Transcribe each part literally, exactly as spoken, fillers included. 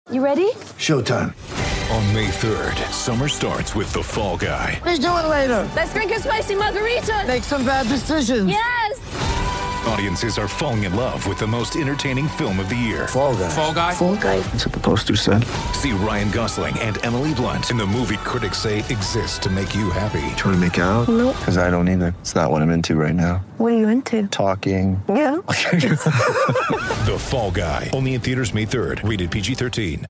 You ready? Showtime. On May third, summer starts with The Fall Guy. Let's do it later. Let's drink a spicy margarita. Make some bad decisions. Yes! Audiences are falling in love with the most entertaining film of the year. Fall Guy. Fall Guy? Fall Guy. That's what the poster said. See Ryan Gosling and Emily Blunt in the movie critics say exists to make you happy. Trying to make it out? Nope. Because I don't either. It's not what I'm into right now. What are you into? Talking. Yeah. The Fall Guy. Only in theaters May third. Rated P G thirteen.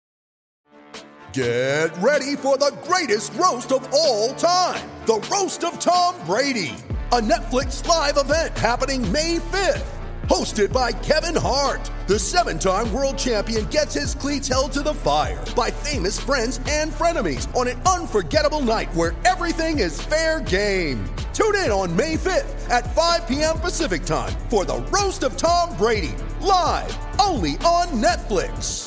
Get ready for the greatest roast of all time. The Roast of Tom Brady. A Netflix live event happening May fifth. Hosted by Kevin Hart. The seven-time world champion gets his cleats held to the fire by famous friends and frenemies on an unforgettable night where everything is fair game. Tune in on May fifth at five p.m. Pacific time for the Roast of Tom Brady. Live only on Netflix.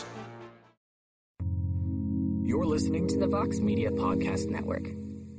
You're listening to the Vox Media Podcast Network.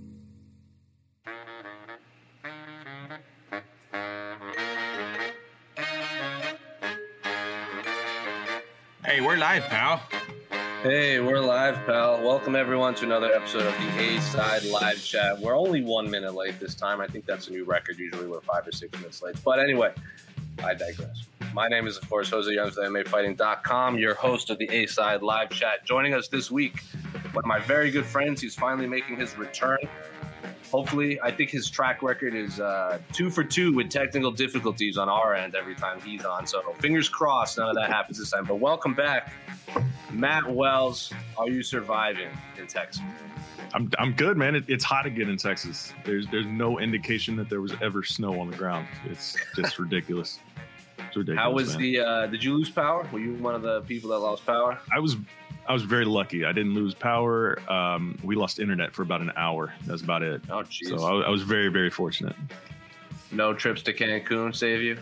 Hey, we're live, pal. Hey, we're live, pal. Welcome, everyone, to another episode of the A-Side Live Chat. We're only one minute late this time. I think that's a new record. Usually we're five or six minutes late. But anyway, I digress. My name is, of course, Jose Youngs with M M A Fighting dot com, your host of the A-Side Live Chat. Joining us this week, one of my very good friends. He's finally making his return. Hopefully, I think his track record is uh, two for two with technical difficulties on our end every time he's on. So fingers crossed none of that happens this time. But welcome back, Matt Wells. Are you surviving in Texas? I'm I'm good, man. It, it's hot again in Texas. There's there's no indication that there was ever snow on the ground. It's just ridiculous. It's ridiculous. How was man. the? Uh, did you lose power? Were you one of the people that lost power? I was I was very lucky. I didn't lose power. Um, we lost internet for about an hour. That's about it. Oh, jeez. So I, I was very very fortunate. No trips to Cancun save you?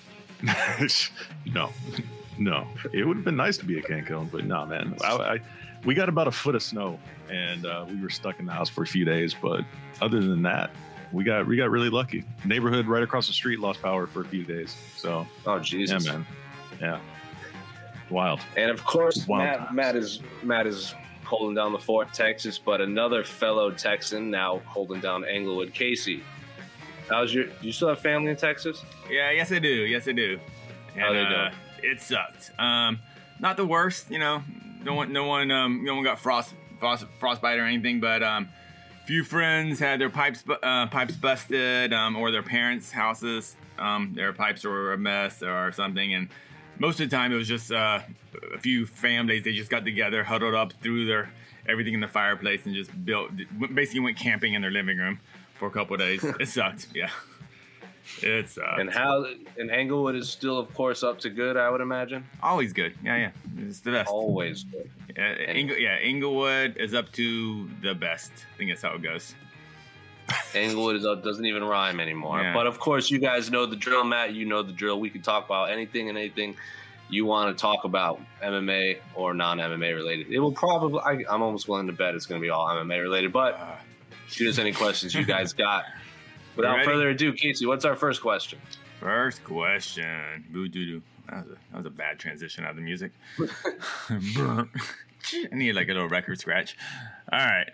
no, no. It would have been nice to be at Cancun, but no, man. I, I we got about a foot of snow, and uh, we were stuck in the house for a few days. But other than that, we got we got really lucky. Neighborhood right across the street lost power for a few days. So oh Jesus, yeah, man, yeah, wild. And of course, wild Matt times. Matt is Matt is holding down the fort, Texas, but another fellow Texan now holding down Englewood. Casey, how's your? Do you still have family in Texas? Yeah, yes I do. Yes I do. And, How they uh, doing? It sucked. Um, not the worst, you know. No one, no one, um, no one got frost, frost, frostbite or anything. But um, few friends had their pipes, bu- uh, pipes busted, um, or their parents' houses, um, their pipes were a mess or something. And most of the time, it was just uh, a few families. They just got together, huddled up, threw their everything in the fireplace, and just built. Basically, went camping in their living room for a couple of days. It sucked. Yeah. It sucked. And how? And Englewood is still, of course, up to good. I would imagine. Always good. Yeah, yeah. It's the best. Always good. Yeah, Ingle, yeah, Englewood is up to the best. I think that's how it goes. Englewood is up, doesn't even rhyme anymore. Yeah. But of course, you guys know the drill, Matt. You know the drill. We can talk about anything and anything you want to talk about, M M A or non-M M A related. It will probably. I, I'm almost willing to bet it's going to be all M M A related. But shoot us any questions you guys got. Without further ado, Casey, what's our first question? First question. Boo doo doo. That was a that was a bad transition out of the music. I need like a little record scratch. All right.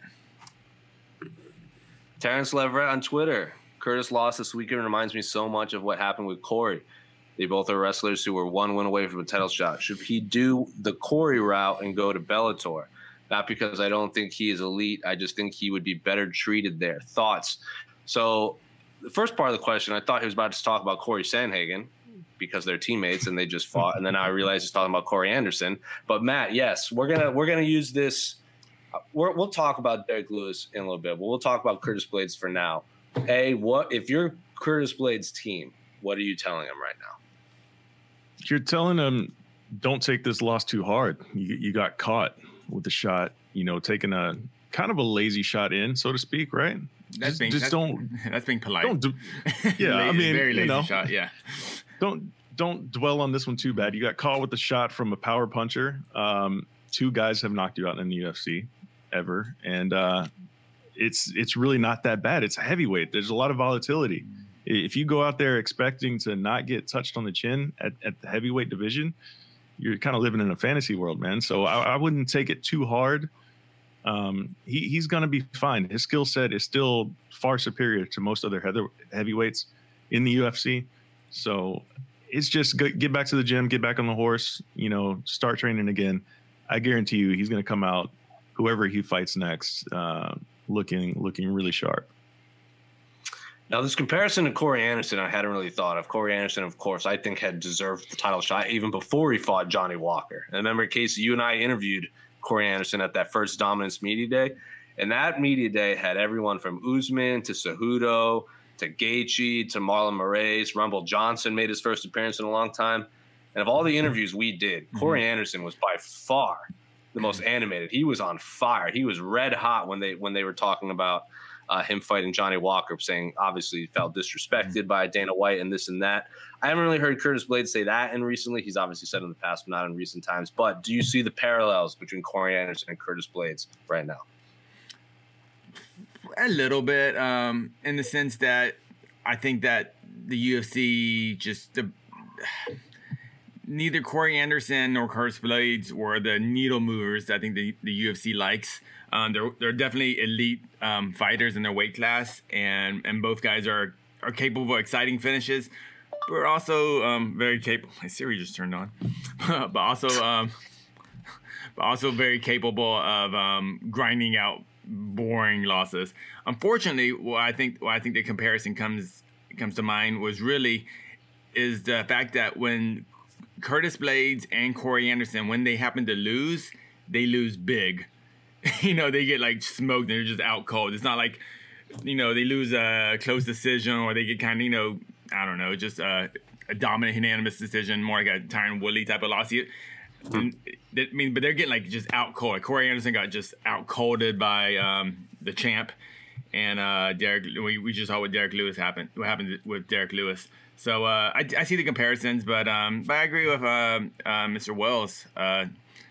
Terrence Leverett on Twitter. Curtis lost this weekend reminds me so much of what happened with Corey. They both are wrestlers who were one win away from a title shot. Should he do the Corey route and go to Bellator? Not because I don't think he is elite. I just think he would be better treated there. Thoughts? So the first part of the question, I thought he was about to talk about Corey Sandhagen because they're teammates and they just fought. And then I realized he's talking about Corey Anderson. But Matt, yes, we're gonna we're gonna use this. We're, we'll talk about Derek Lewis in a little bit, but we'll talk about Curtis Blades for now. Hey, what if you're Curtis Blades' team? What are you telling him right now? You're telling him, don't take this loss too hard. You, you got caught with the shot, you know, taking a kind of a lazy shot in, so to speak, right? That's just being just that's, don't that's being polite. Don't do, yeah, I Lazy, mean, very lazy you know, shot. Yeah. Don't don't dwell on this one too bad. You got caught with a shot from a power puncher. Um, two guys have knocked you out in the U F C ever, and uh, it's it's really not that bad. It's a heavyweight. There's a lot of volatility. If you go out there expecting to not get touched on the chin at, at the heavyweight division, you're kind of living in a fantasy world, man. So I, I wouldn't take it too hard. Um, he, he's going to be fine. His skill set is still far superior to most other heather, heavyweights in the U F C. So it's just go, get back to the gym, get back on the horse, you know, start training again. I guarantee you he's going to come out, whoever he fights next, uh, looking looking really sharp. Now, this comparison to Corey Anderson, I hadn't really thought of. Corey Anderson, of course, I think had deserved the title shot even before he fought Johnny Walker. And I remember, Casey, you and I interviewed Corey Anderson at that first Dominance Media Day. And that Media Day had everyone from Usman to Cejudo to Gaethje to Marlon Moraes. Rumble Johnson made his first appearance in a long time. And of all the interviews we did, mm-hmm. Corey Anderson was by far the most animated. He was on fire. He was red hot when they when they were talking about Uh, him fighting Johnny Walker, saying obviously he felt disrespected by Dana White and this and that. I haven't really heard Curtis Blaydes say that in recently. He's obviously said in the past, but not in recent times. But do you see the parallels between Corey Anderson and Curtis Blaydes right now? A little bit, um, in the sense that I think that the U F C just uh, neither Corey Anderson nor Curtis Blaydes were the needle movers that I think the, the U F C likes. Um, they're they're definitely elite um, fighters in their weight class, and, and both guys are, are capable of exciting finishes, but also um, very capable. My Siri just turned on, but also um, but also very capable of um, grinding out boring losses. Unfortunately, what I think what I think the comparison comes comes to mind was really is the fact that when Curtis Blaydes and Corey Anderson, when they happen to lose, they lose big. You know, they get like smoked and they're just out cold. It's not like, you know, they lose a close decision or they get kind of, you know, I don't know, just a, a dominant unanimous decision, more like a Tyron Woodley type of loss. I mean, but they're getting like just out cold. Like Corey Anderson got just out colded by um, the champ, and uh, Derek. We, we just saw what Derek Lewis happened. What happened with Derek Lewis. So uh, I, I see the comparisons, but um, but I agree with uh, uh, Mister Wells. Uh,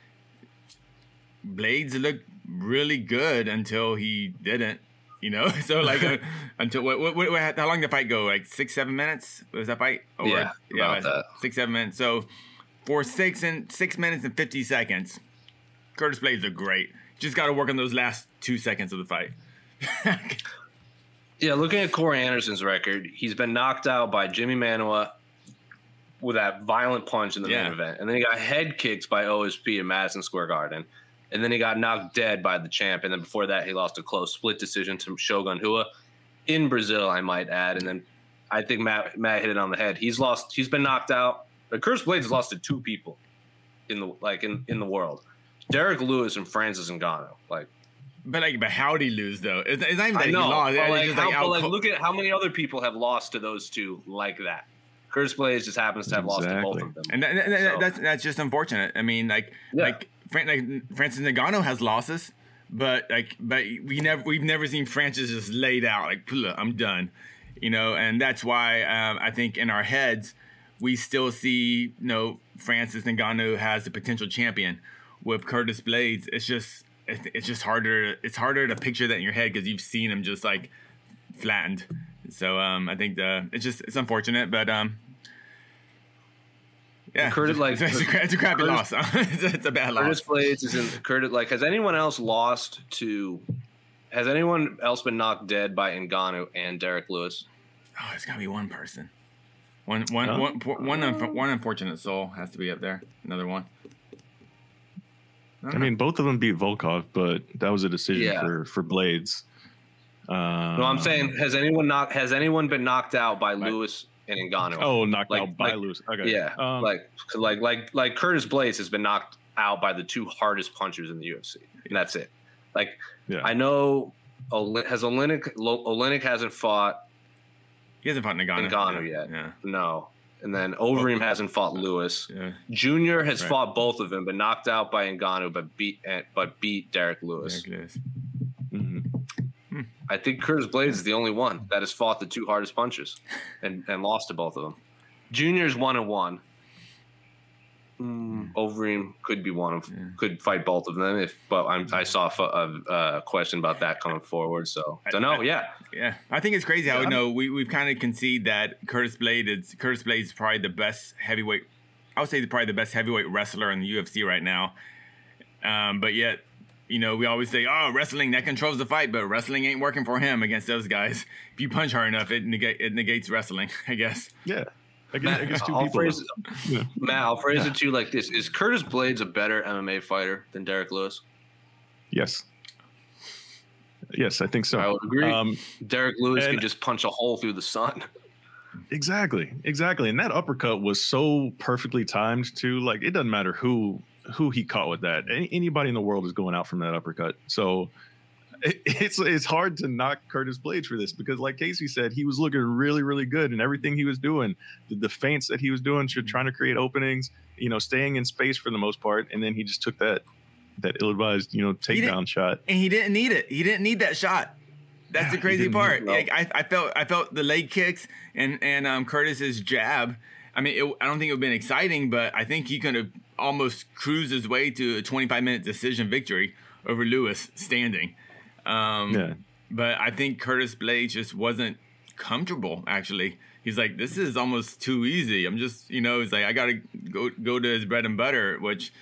Blaydes looked really good until he didn't, you know. So like uh, until what, what, what, how long did the fight go? Like six, seven minutes? Was that fight? Or, yeah, yeah, about that. six, seven minutes. So for six and six minutes and fifty seconds, Curtis Blaydes looked great. Just got to work on those last two seconds of the fight. Yeah, looking at Corey Anderson's record, he's been knocked out by Jimmy Manuwa with that violent punch in the yeah. main event, and then he got head kicked by O S P in Madison Square Garden. And then he got knocked dead by the champ. And then before that, he lost a close split decision to Shogun Rua in Brazil, I might add. And then I think Matt Matt hit it on the head. He's lost. He's been knocked out. But Curtis Blaydes has lost to two people in the like in, in the world: Derek Lewis and Francis Ngannou. Like, but like, but how'd he lose though? It's, it's not even that I know, he lost. But like, just how, like, but like look at how many other people have lost to those two like that. Curtis Blaydes just happens to have exactly. lost to both of them, and, that, and that, so. that's that's just unfortunate. I mean, like yeah. like. Like Francis Ngannou has losses, but like, but we never we've never seen Francis just laid out like, I'm done, you know, and that's why um, I think in our heads we still see, you know, Francis Ngannou has the potential champion. With Curtis Blaydes, it's just it's just harder. It's harder to picture that in your head because you've seen him just like flattened. So um, I think the it's just it's unfortunate, but um. Yeah, Curtis, like, it's, a, it's a crappy Curtis, loss. it's, it's a bad Curtis loss. Blaydes is in Curtis. Like, has anyone else lost to? Has anyone else been knocked dead by Ngannou and Derek Lewis? Oh, it's got to be one person. One, one, huh? one, one, one, one unfortunate soul has to be up there. Another one. I, I mean, both of them beat Volkov, but that was a decision yeah. for for Blaydes. Um, no, I'm saying, has anyone knocked? Has anyone been knocked out by right. Lewis? And Ngannou. Oh, knocked like, out by like, Lewis. Okay. Yeah, um, like like like like Curtis Blaydes has been knocked out by the two hardest punchers in the U F C, and that's it. Like yeah. I know, has Oleinik Oleinik hasn't fought. He hasn't fought Ngannou, Ngannou yeah. yet. Yeah. No, and then Overeem oh. hasn't fought Lewis. Yeah. Junior has right. fought both of them, but knocked out by Ngannou, but beat but beat Derek Lewis. Derek Lewis. Mm-hmm. I think Curtis Blaydes is the only one that has fought the two hardest punches and, and lost to both of them. Junior's one and one. Mm, Overeem could be one of yeah. could fight both of them if, but I'm, I saw a, a question about that coming forward. So so no, yeah, yeah. I think it's crazy how yeah. you know we we've kind of conceded that Curtis Blaydes Curtis Blaydes is probably the best heavyweight I would say probably the best heavyweight wrestler in the U F C right now. Um, but yet, you know, we always say, oh, wrestling, that controls the fight, but wrestling ain't working for him against those guys. If you punch hard enough, it, nega- it negates wrestling, I guess. Yeah. I guess, I guess two I'll people. phrase it, yeah. Matt, I'll phrase it to you like this. Is Curtis Blades a better M M A fighter than Derek Lewis? Yes. Yes, I think so. I would agree. Um, Derek Lewis and- could just punch a hole through the sun. Exactly, exactly. And that uppercut was so perfectly timed too. Like, it doesn't matter who who he caught with that. Any, anybody in the world is going out from that uppercut. So it, it's it's hard to knock Curtis Blades for this because, like Casey said, he was looking really, really good, and everything he was doing, the, the feints that he was doing, trying to create openings, you know, staying in space for the most part, and then he just took that that ill-advised, you know, takedown shot. And he didn't need it. He didn't need that shot. That's the crazy part. Like, I, I felt, I felt the leg kicks and and um, Curtis's jab. I mean, it, I don't think it would have been exciting, but I think he could have almost cruised his way to a twenty-five minute decision victory over Lewis standing. Um, Yeah. But I think Curtis Blades just wasn't comfortable. Actually, he's like, this is almost too easy. I'm just, you know, he's like, I gotta go go to his bread and butter, which.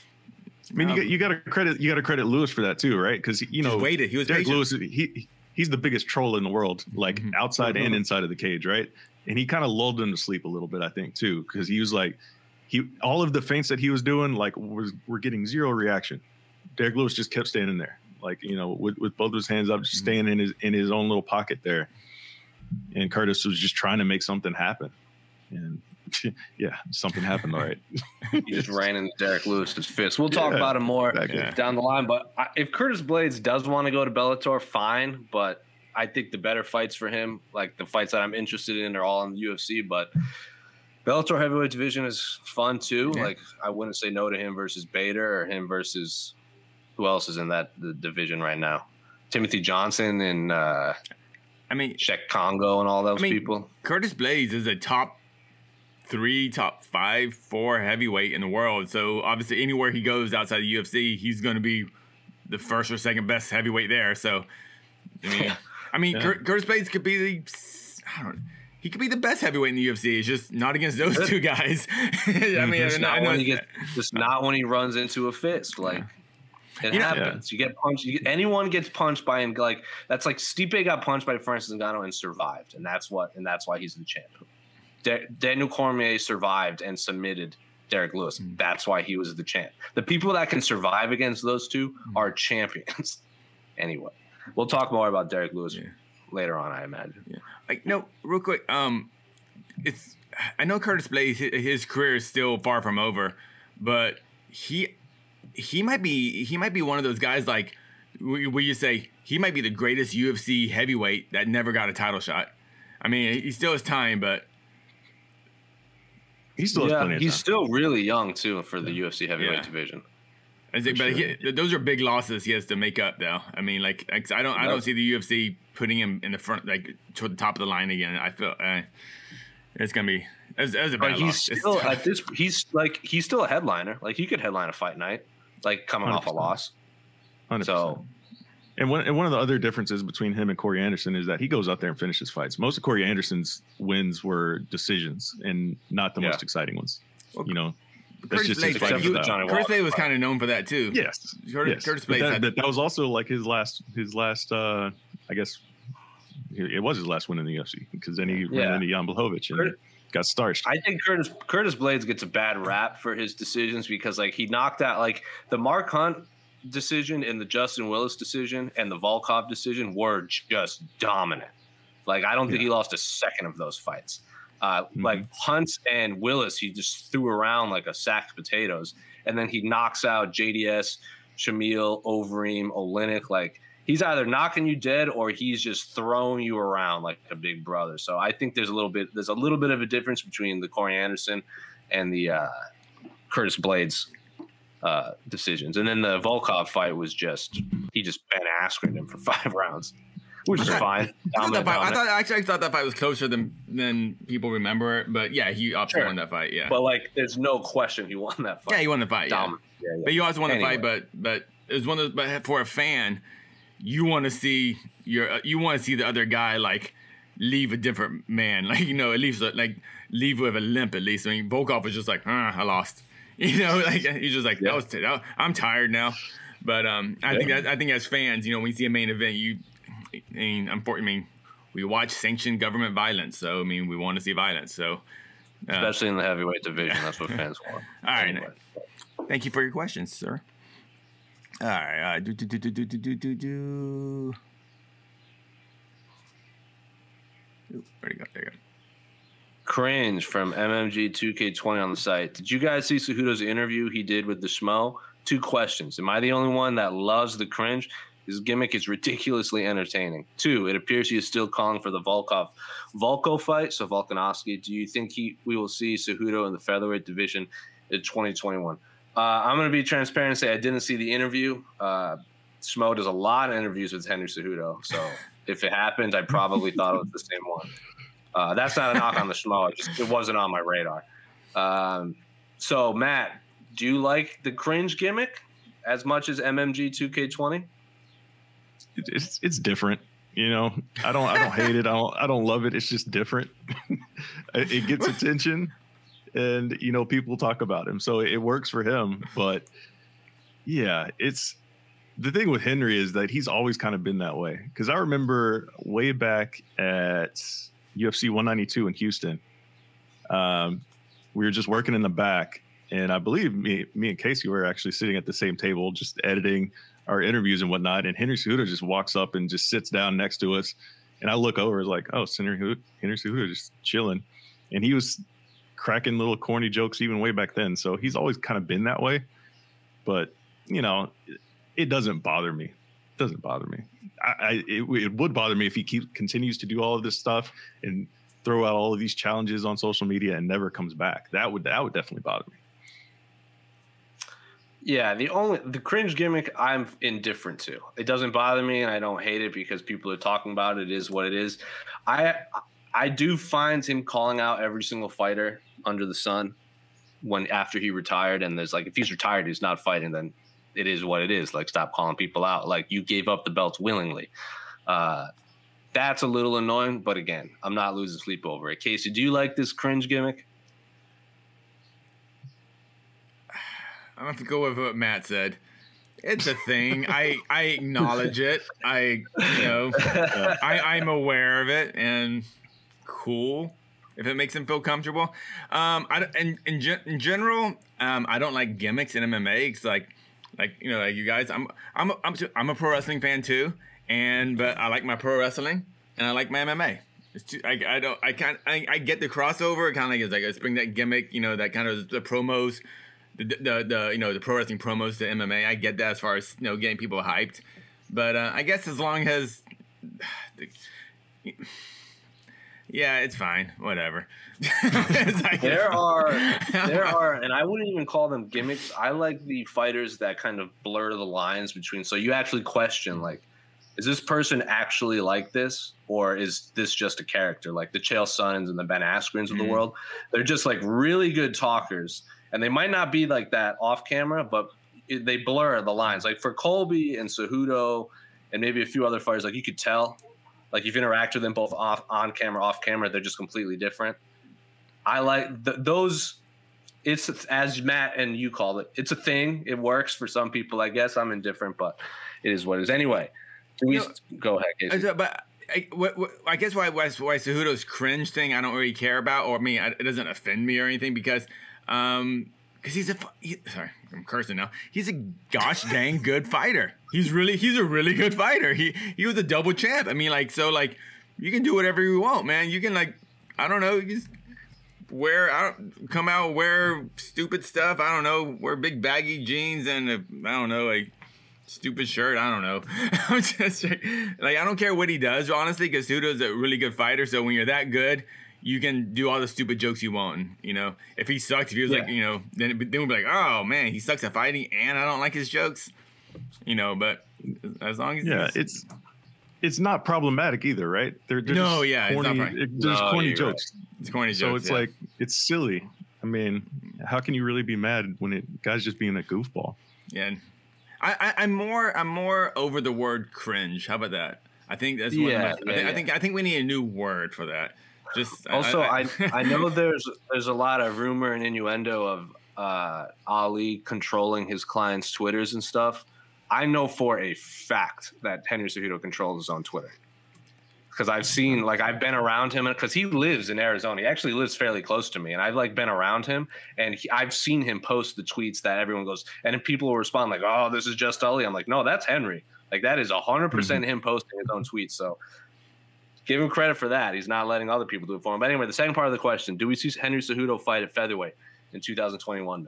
I mean, um, you got you got to credit you got to credit Lewis for that too, right? Because you know, Just waited. He was Derek patient. Lewis. He he's the biggest troll in the world, like Mm-hmm. outside and inside of the cage, right? And he kind of lulled him to sleep a little bit, I think, too, because he was like, he all of the feints that he was doing, like, was were getting zero reaction. Derek Lewis just kept standing there, like, you know, with, with both of his hands up, just Mm-hmm. staying in his in his own little pocket there. And Curtis was just trying to make something happen, and yeah, something happened. All right. He just ran into Derek Lewis's fist. We'll talk Yeah, about him more exactly. down the line. But I, if Curtis Blades does want to go to Bellator, fine. But I think the better fights for him, like the fights that I'm interested in, are all in the U F C. But Bellator heavyweight division is fun too. Yeah. Like, I wouldn't say no to him versus Bader or him versus who else is in that the division right now? Timothy Johnson and uh, I mean, Sheik Congo and all those I mean, people. Curtis Blades is a top three, top five, four heavyweight in the world. So obviously, anywhere he goes outside the U F C, he's going to be the first or second best heavyweight there. So, I mean, I mean, Yeah. Cur- Curtis Blades could be the, I don't know, he could be the best heavyweight in the U F C. It's just not against those two guys. I mean, Just I not know when he it's- gets, just not when he runs into a fist. Like, it You know- happens. You get punched. You get, anyone gets punched by him. Like, that's like Stipe got punched by Francis Ngannou and survived, and that's what and that's why he's the champ. De- Daniel Cormier survived and submitted Derek Lewis. Mm. That's why he was the champ. The people that can survive against those two Mm. are champions. Anyway, we'll talk more about Derek Lewis Yeah. later on, I imagine. Yeah. Like, no, real quick. Um, it's I know Curtis Blades, his, his career is still far from over, but he he might be he might be one of those guys like where where you say he might be the greatest U F C heavyweight that never got a title shot. I mean, he still has time, but He still has Yeah, plenty of he's time. still really young too for the U F C heavyweight Yeah. division. I think, but he, those are big losses he has to make up, though. I mean, like, like, I don't I don't see the U F C putting him in the front, like to the top of the line again. I feel uh, it's gonna be that's that was a bad But he's loss. It's still tough. at this. He's like he's still a headliner. Like, he could headline a fight night, like coming off a one hundred percent. loss. one hundred percent. So And one, and one of the other differences between him and Corey Anderson is that he goes out there and finishes fights. Most of Corey Anderson's wins were decisions and not the Yeah. most exciting ones. Well, You know, that's Curtis just Blades, his except fighting for the style. Johnny Curtis Walker Blades was fight. kind of known for that too. Yes, Curtis, yes. Curtis But Blades that, had, that, that was also like his last, his last. uh I guess it was his last win in the U F C because then he Yeah. ran into Jan Blachowicz and Curtis- got starched. I think Curtis Curtis Blades gets a bad rap for his decisions because like he knocked out like the Mark Hunt decision and the Justin Willis decision and the Volkov decision were just dominant. Like, I don't think he lost a second of those fights. Uh, Mm-hmm. Like Hunt and Willis, he just threw around like a sack of potatoes, and then he knocks out J D S, Shamil, Overeem, Olynyk. Like, he's either knocking you dead or he's just throwing you around like a big brother. So I think there's a little bit there's a little bit of a difference between the Corey Anderson and the uh, Curtis Blades uh, decisions. And then the Volkov fight was just he just Ben Askren him for five rounds, which is fine. I thought, that Dominant, fight, I dominant. thought actually I thought that fight was closer than than people remember it. But yeah, he obviously Sure. won that fight. Yeah, But like, there's no question he won that fight. yeah, he won the fight. Yeah. Dominant. Yeah, yeah. But you also won the Anyway. fight. But but it was one of those. But for a fan, you want to see your you want to see the other guy like leave a different man. Like, you know, at least like leave with a limp at least. I mean, Volkov was just like, ah, I lost. You know, like he's just like, yeah. that was t- that, I'm tired now. But um, I yeah. think that, I think as fans, you know, when you see a main event, you, I mean, unfortunately, I mean, we watch sanctioned government violence. So, I mean, we want to see violence. So, uh, especially in the heavyweight division, that's what fans want. All right. Anyway. Thank you for your questions, sir. All right. Uh, do, do, do, do, do, do, do, do. Ooh, where'd it go? There you go. Cringe from M M G two K twenty on the site. Did you guys see Cejudo's interview he did with the Schmo? Two questions. Am I the only one that loves the cringe? His gimmick is ridiculously entertaining. Two, it appears he is still calling for the Volkov Volko fight, so Volkanovski. Do you think he we will see Cejudo in the featherweight division in twenty twenty-one? Uh, I'm going to be transparent and say I didn't see the interview. Uh, Schmo does a lot of interviews with Henry Cejudo, so if it happened, I probably thought it was the same one. Uh, that's not a knock on the Schmo. It, just, it wasn't on my radar. Um, so, Matt, do you like the cringe gimmick as much as M M G two K twenty? It's it's different, you know. I don't I don't hate it. I don't I don't love it. It's just different. It gets attention, and you know people talk about him, so it works for him. But yeah, it's the thing with Henry is that he's always kind of been that way. Because I remember way back at U F C one ninety-two in Houston, um, we were just working in the back, and I believe me, me and Casey were actually sitting at the same table, just editing our interviews and whatnot. And Henry Cejudo just walks up and just sits down next to us, and I look over, it's like, oh, it's Henry Cejudo, Henry Cejudo just chilling, and he was cracking little corny jokes even way back then. So he's always kind of been that way, but you know, it, it doesn't bother me. It doesn't bother me. I, I it, it would bother me if he keep, continues to do all of this stuff and throw out all of these challenges on social media and never comes back. That would that would definitely bother me. Yeah, the only the cringe gimmick I'm indifferent to. It doesn't bother me, and I don't hate it because people are talking about it. It is what it is. I I do find him calling out every single fighter under the sun when after he retired, and there's like if he's retired, he's not fighting, then it is what it is. Like, stop calling people out. Like, you gave up the belts willingly. Uh, that's a little annoying, but again, I'm not losing sleep over it. Casey, do you like this cringe gimmick? I'm going to go with what Matt said. It's a thing. I, I acknowledge it. I, you know, uh, I, I'm aware of it, and cool if it makes him feel comfortable. Um, I, in, in, in general, um, I don't like gimmicks in M M A. It's like, Like, you know, like you guys, I'm I'm a, I'm I'm a pro wrestling fan too, and but I like my pro wrestling and I like my M M A. It's too, I I don't I can't I, I get the crossover. It kind of like it's like let's bring that gimmick, you know, that kind of the promos, the, the the you know the pro wrestling promos to M M A. I get that as far as you know getting people hyped, but uh, I guess as long as the, yeah, it's fine. Whatever. like, there are, there are, and I wouldn't even call them gimmicks. I like the fighters that kind of blur the lines between. So you actually question, like, is this person actually like this, or is this just a character? Like the Chael Sonnens and the Ben Askrens of the mm-hmm. world, they're just like really good talkers, and they might not be like that off camera, but it, they blur the lines. Like for Colby and Cejudo, and maybe a few other fighters, like you could tell. Like you've interacted with them both off on camera, off camera, they're just completely different. I like th- those. It's as Matt and you called it. It's a thing. It works for some people, I guess. I'm indifferent, but it is what it is. Anyway, do we you know, go ahead, Casey. But I, what, what, I guess why why, why Cejudo's cringe thing I don't really care about, or I mean, it doesn't offend me or anything because, um, because he's a he, sorry, I'm cursing now. He's a gosh dang good fighter. He's really he's a really good fighter. He he was a double champ. I mean, like so, like you can do whatever you want, man. You can like I don't know, you just wear I don't come out wear stupid stuff. I don't know, wear big baggy jeans and a, I don't know a stupid shirt. I don't know. I'm just like I don't care what he does honestly, because Cejudo's a really good fighter. So when you're that good, you can do all the stupid jokes you want. And, you know, if he sucks, if he was yeah. like, you know, then, then we'll be like, oh, man, he sucks at fighting and I don't like his jokes. You know, but as long as yeah, it's it's not problematic either, right? They're, they're no, just yeah, corny, it's not it, there's no, corny jokes. Right. It's corny so jokes. it's yeah. like it's silly. I mean, how can you really be mad when it guy's just being a goofball? Yeah, I, I, I'm more I'm more over the word cringe. How about that? I think that's one Yeah, of my, yeah, I, think, yeah. I think I think we need a new word for that. Just Also, I, I, I, I know there's there's a lot of rumor and innuendo of uh, Ali controlling his clients' Twitters and stuff. I know for a fact that Henry Cejudo controls his own Twitter because I've seen, like, I've been around him because he lives in Arizona. He actually lives fairly close to me, and I've like been around him, and he, I've seen him post the tweets that everyone goes, and then people will respond like, "Oh, this is just Ali." I'm like, "No, that's Henry. Like, that is one hundred percent mm-hmm. him posting his own tweets." So give him credit for that. He's not letting other people do it for him. But anyway, the second part of the question: do we see Henry Cejudo fight at featherweight in two thousand twenty-one? Then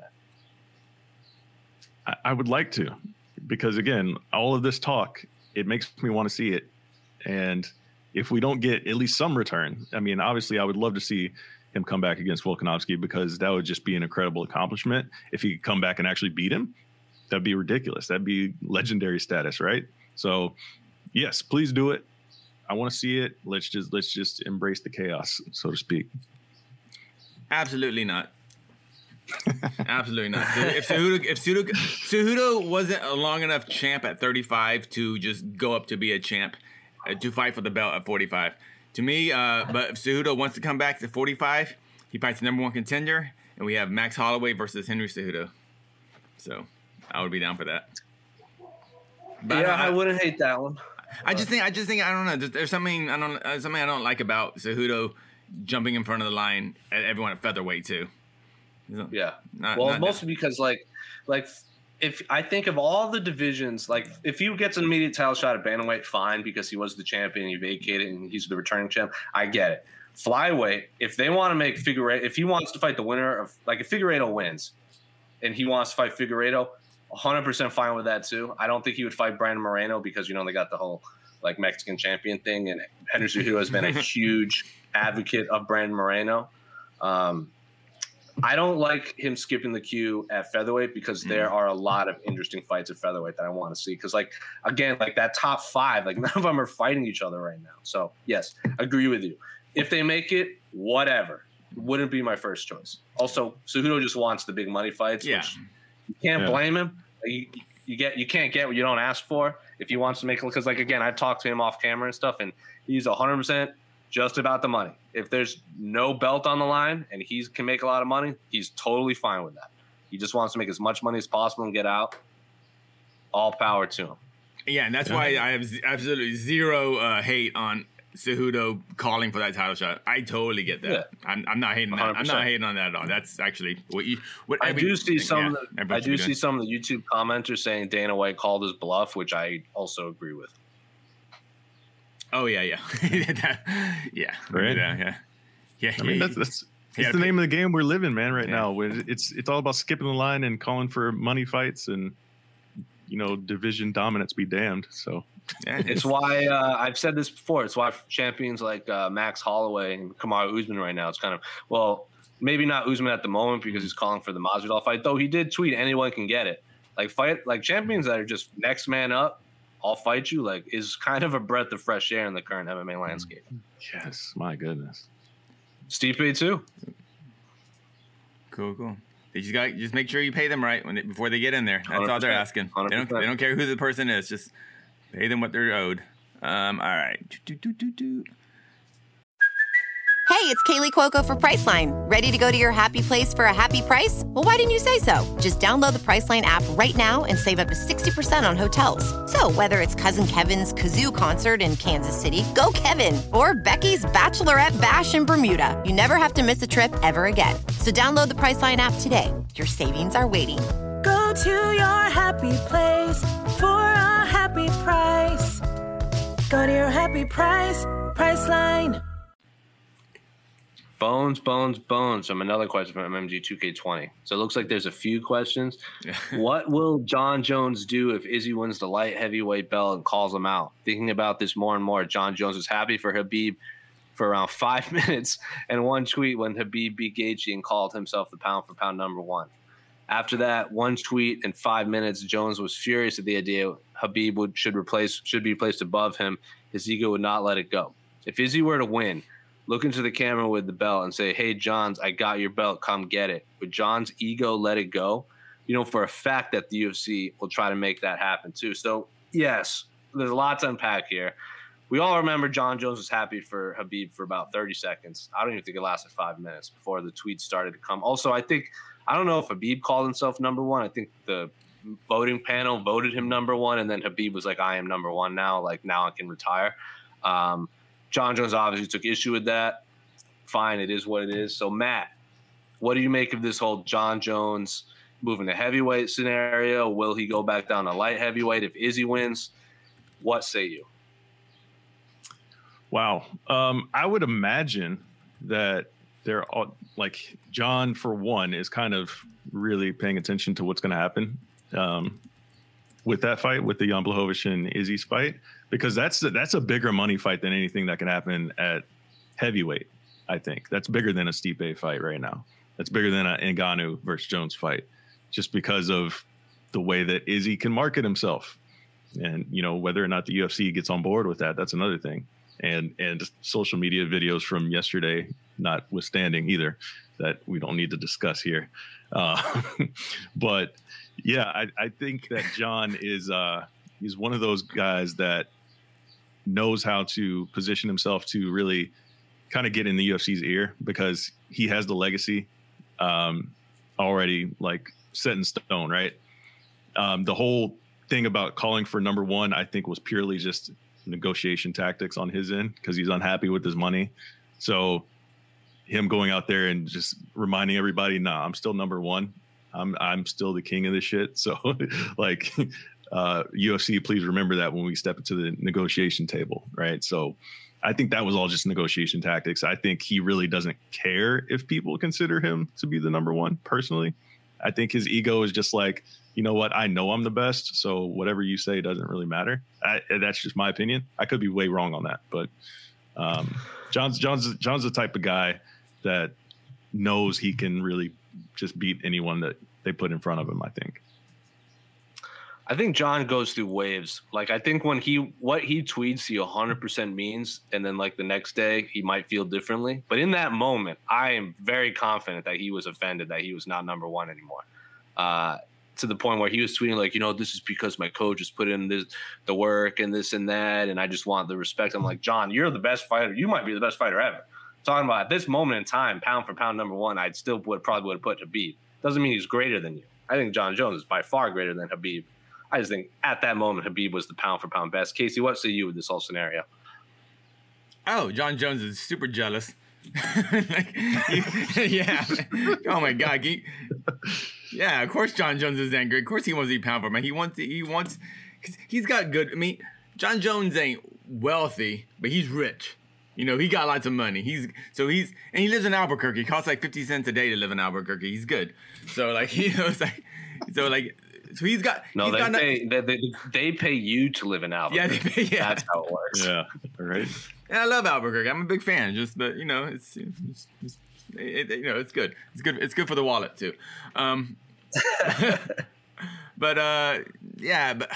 I, I would like to, because again, all of this talk, it makes me want to see it. And if we don't get at least some return, I mean, obviously, I would love to see him come back against Volkanovski because that would just be an incredible accomplishment. If he could come back and actually beat him, that'd be ridiculous. That'd be legendary status, right? So, yes, please do it. I want to see it. Let's just let's just embrace the chaos, so to speak. Absolutely not. Absolutely not. So if Cejudo, if Cejudo, Cejudo wasn't a long enough champ at thirty-five to just go up to be a champ, uh, to fight for the belt at forty-five. To me, uh, but if Cejudo wants to come back to forty-five, he fights the number one contender, and we have Max Holloway versus Henry Cejudo. So I would be down for that. But yeah, I, I wouldn't hate that one. I just think I just think I don't know. There's, there's something I don't uh, something I don't like about Cejudo jumping in front of the line at everyone at featherweight too. Yeah. Not, well, not mostly that. because like like if I think of all the divisions, like if he gets an immediate title shot at bantamweight, fine, because he was the champion, he vacated, and he's the returning champ. I get it. Flyweight, if they want to make Figueiredo, if he wants to fight the winner of, like, if Figueiredo wins and he wants to fight Figueiredo, one hundred percent fine with that too. I don't think he would fight Brandon Moreno because, you know, they got the whole like Mexican champion thing, and Henry Cejudo has been a huge advocate of Brandon Moreno. Um, I don't like him skipping the queue at featherweight because there are a lot of interesting fights at featherweight that I want to see. Because, like, again, like that top five, like none of them are fighting each other right now. So, yes, agree with you. If they make it, whatever. Wouldn't be my first choice. Also, Cejudo just wants the big money fights, yeah. which you can't yeah. blame him. You, you get you can't get what you don't ask for. If he wants to make it, because, like, again, I've talked to him off camera and stuff, and he's one hundred percent just about the money. If there's no belt on the line and he can make a lot of money, he's totally fine with that. He just wants to make as much money as possible and get out. All power to him. Yeah, and that's yeah. why I have z- absolutely zero uh, hate on Cejudo calling for that title shot. I totally get that. Yeah. I'm, I'm not hating on that. I'm not hating on that at all. That's actually what you. What I every, do see some. Yeah, of the, I do see some of the YouTube commenters saying Dana White called his bluff, which I also agree with. Oh yeah, yeah, that, yeah, right. Yeah, yeah. yeah I mean, that's that's it's the name of the game we're living, man. Right yeah. now, it's it's all about skipping the line and calling for money fights and, you know, division dominance be damned. So. Yeah, it's why uh, I've said this before. It's why champions like uh, Max Holloway and Kamaru Usman right now, it's kind of, well, maybe not Usman at the moment because he's calling for the Masvidal fight, though he did tweet anyone can get it. Like fight, like champions that are just next man up, I'll fight you, like, is kind of a breath of fresh air in the current M M A landscape. Yes, my goodness. Stipe too. Cool, cool. You just got just make sure you pay them right when they, before they get in there. That's one hundred percent all they're asking. They don't, they don't care who the person is. Just pay them what they're owed. Um, all right. Do, do, do, do. Hey, it's Kaylee Cuoco for Priceline. Ready to go to your happy place for a happy price? Well, why didn't you say so? Just download the Priceline app right now and save up to sixty percent on hotels. So whether it's Cousin Kevin's Kazoo Concert in Kansas City, go Kevin, or Becky's Bachelorette Bash in Bermuda, you never have to miss a trip ever again. So download the Priceline app today. Your savings are waiting. Go to your happy place for a happy price. Go to your happy price, Priceline. Bones, bones, bones. From another question from M M G two K twenty. So it looks like there's a few questions. What will John Jones do if Izzy wins the light heavyweight belt and calls him out? Thinking about this more and more, John Jones was happy for Khabib for around five minutes and one tweet when Khabib beat Gaethje and called himself the pound for pound number one. After that, one tweet in five minutes, Jones was furious at the idea Khabib would should replace should be placed above him. His ego would not let it go. If Izzy were to win, look into the camera with the belt and say, "Hey, Johns, I got your belt. Come get it." Would John's ego let it go? You know, for a fact that the U F C will try to make that happen too. So, yes, there's a lot to unpack here. we all remember John Jones was happy for Habib for about thirty seconds. I don't even think it lasted five minutes before the tweets started to come. Also, I think I don't know if Habib called himself number one. I think the voting panel voted him number one, and then Habib was like, I am number one now. Like, now I can retire. Um, John Jones obviously took issue with that. Fine, it is what it is. So, Matt, what do you make of this whole John Jones moving to heavyweight scenario? Will he go back down to light heavyweight if Izzy wins? What say you? Wow. Um, I would imagine that they're all, like, John, for one, is kind of really paying attention to what's going to happen um, with that fight, with the Jan Blachowicz and Izzy's fight, because that's that's a bigger money fight than anything that can happen at heavyweight. I think that's bigger than a Stipe fight right now. That's bigger than an Ngannou versus Jones fight, just because of the way that Izzy can market himself, and you know whether or not the U F C gets on board with that. That's another thing. And and social media videos from yesterday, notwithstanding either, that we don't need to discuss here. Uh, but yeah, I, I think that John is uh, he's one of those guys that knows how to position himself to really kind of get in the U F C's ear, because he has the legacy um, already like set in stone, right? Um, the whole thing about calling for number one, I think, was purely just negotiation tactics on his end, because he's unhappy with his money. So him going out there and just reminding everybody, nah, I'm still number one. I'm I'm still the king of this shit. So like uh, U F C, please remember that when we step into the negotiation table, right? So I think that was all just negotiation tactics. I think he really doesn't care if people consider him to be the number one, personally. I think his ego is just like, you know what, I know I'm the best, so whatever you say doesn't really matter. I, that's just my opinion. I could be way wrong on that, but um, John's John's John's the type of guy that knows he can really just beat anyone that they put in front of him, I think. I think John goes through waves. Like, I think when he, what he tweets, he one hundred percent means, and then like the next day he might feel differently. But in that moment, I am very confident that he was offended that he was not number one anymore. Uh, to the point where he was tweeting like, you know, this is because my coach has put in this, the work and this and that, and I just want the respect. I'm like, John, you're the best fighter. You might be the best fighter ever. Talking about at this moment in time, pound for pound number one, I'd still would probably would have put Habib. Doesn't mean he's greater than you. I think John Jones is by far greater than Habib. I just think at that moment, Habib was the pound for pound best. Casey, what say you with this whole scenario? Oh, John Jones is super jealous. like, he, yeah. Oh my God. He, yeah, of course John Jones is angry. Of course he wants to be pound for pound. He wants. To, he wants. He's got good. I mean, John Jones ain't wealthy, but he's rich. You know, he got lots of money. He's so he's and he lives in Albuquerque. It costs like fifty cents a day to live in Albuquerque. He's good. So like, you know, it's like so like. So he's got no. He's They got pay. They, they, they pay you to live in Albuquerque. Yeah, they pay, yeah. That's how it works. Yeah, right. And I love Albuquerque. I'm a big fan. Just, but you know, it's, it's, it's it, you know, it's good. It's good. It's good for the wallet too. Um, but uh, yeah, but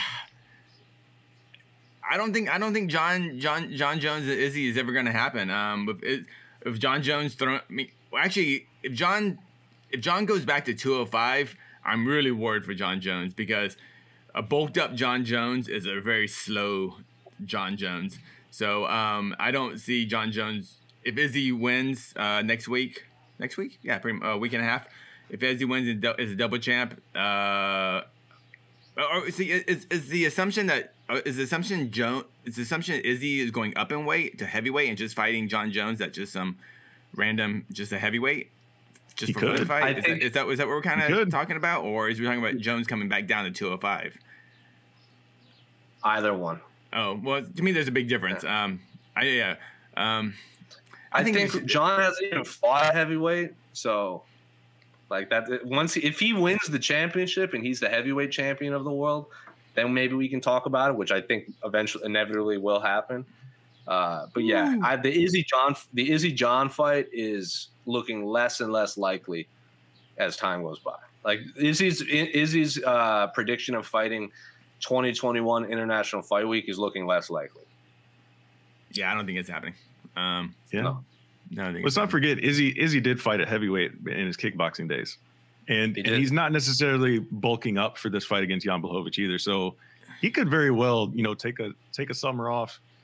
I don't think I don't think John John John Jones and Izzy is ever going to happen. Um, if if John Jones throw, I mean, well, actually, if John if John goes back to two oh five. I'm really worried for John Jones, because a bulked up John Jones is a very slow John Jones. So um, I don't see John Jones, if Izzy wins uh, next week, next week? Yeah, pretty, a uh, week and a half. If Izzy wins as a double champ, uh, or see, is, is the assumption that, is the assumption Jones, is the assumption Izzy is going up in weight to heavyweight and just fighting John Jones at just some random, just a heavyweight? Just He for could. fun fight? I Is, think- that, is that is that what we're kind He of could. talking about, or is we talking about Jones coming back down to two oh five? Either one. Oh well, to me there's a big difference. Um, I yeah, um, I, I think think, it's- John hasn't even fought a heavyweight, so like that. Once he, if he wins the championship and he's the heavyweight champion of the world, then maybe we can talk about it, which I think eventually, inevitably, will happen. Uh, but yeah, I, the Izzy John, the Izzy John fight is looking less and less likely as time goes by. Like Izzy's Izzy's uh, prediction of fighting twenty twenty-one International Fight Week is looking less likely. yeah, I don't think it's happening. Um, Yeah. No. no, I don't think Let's it's not happening. forget, Izzy Izzy did fight at heavyweight in his kickboxing days. And, He and did. he's not necessarily bulking up for this fight against Jan Blachowicz either. So he could very well, you know, take a take a summer off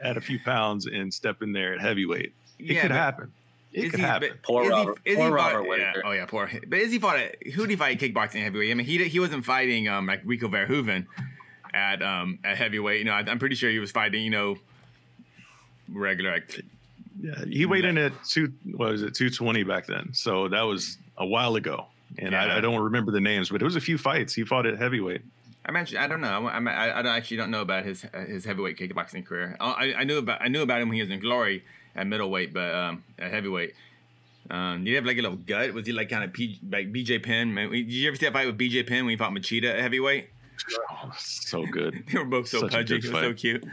add a few pounds and step in there at heavyweight. It Yeah, could but- happen. It could Izzy- happen. but Poor Izzy- Robert- Izzy poor fought- Robert yeah, Whittaker. Oh yeah, poor. But Izzy fought at who did he fight hekickboxing heavyweight? I mean, he he wasn't fighting um like Rico Verhoeven at um at heavyweight. You know, I, I'm pretty sure he was fighting you know regular. Like, Yeah, he weighed in at two. What was it? two twenty back then. So that was a while ago, and Yeah. I, I don't remember the names, but it was a few fights. He fought at heavyweight. I'm actually I don't know. I'm, I I don't actually don't know about his uh, his heavyweight kickboxing career. I, I knew about I knew about him when he was in Glory at middleweight, but um at heavyweight. Um, did he have like a little gut? Was he like kind of P, like B J Penn? Man, did you ever see that fight with B J Penn when he fought Machida at heavyweight? Oh, so good. They were both so Such a pudgy. good It was so fight. cute.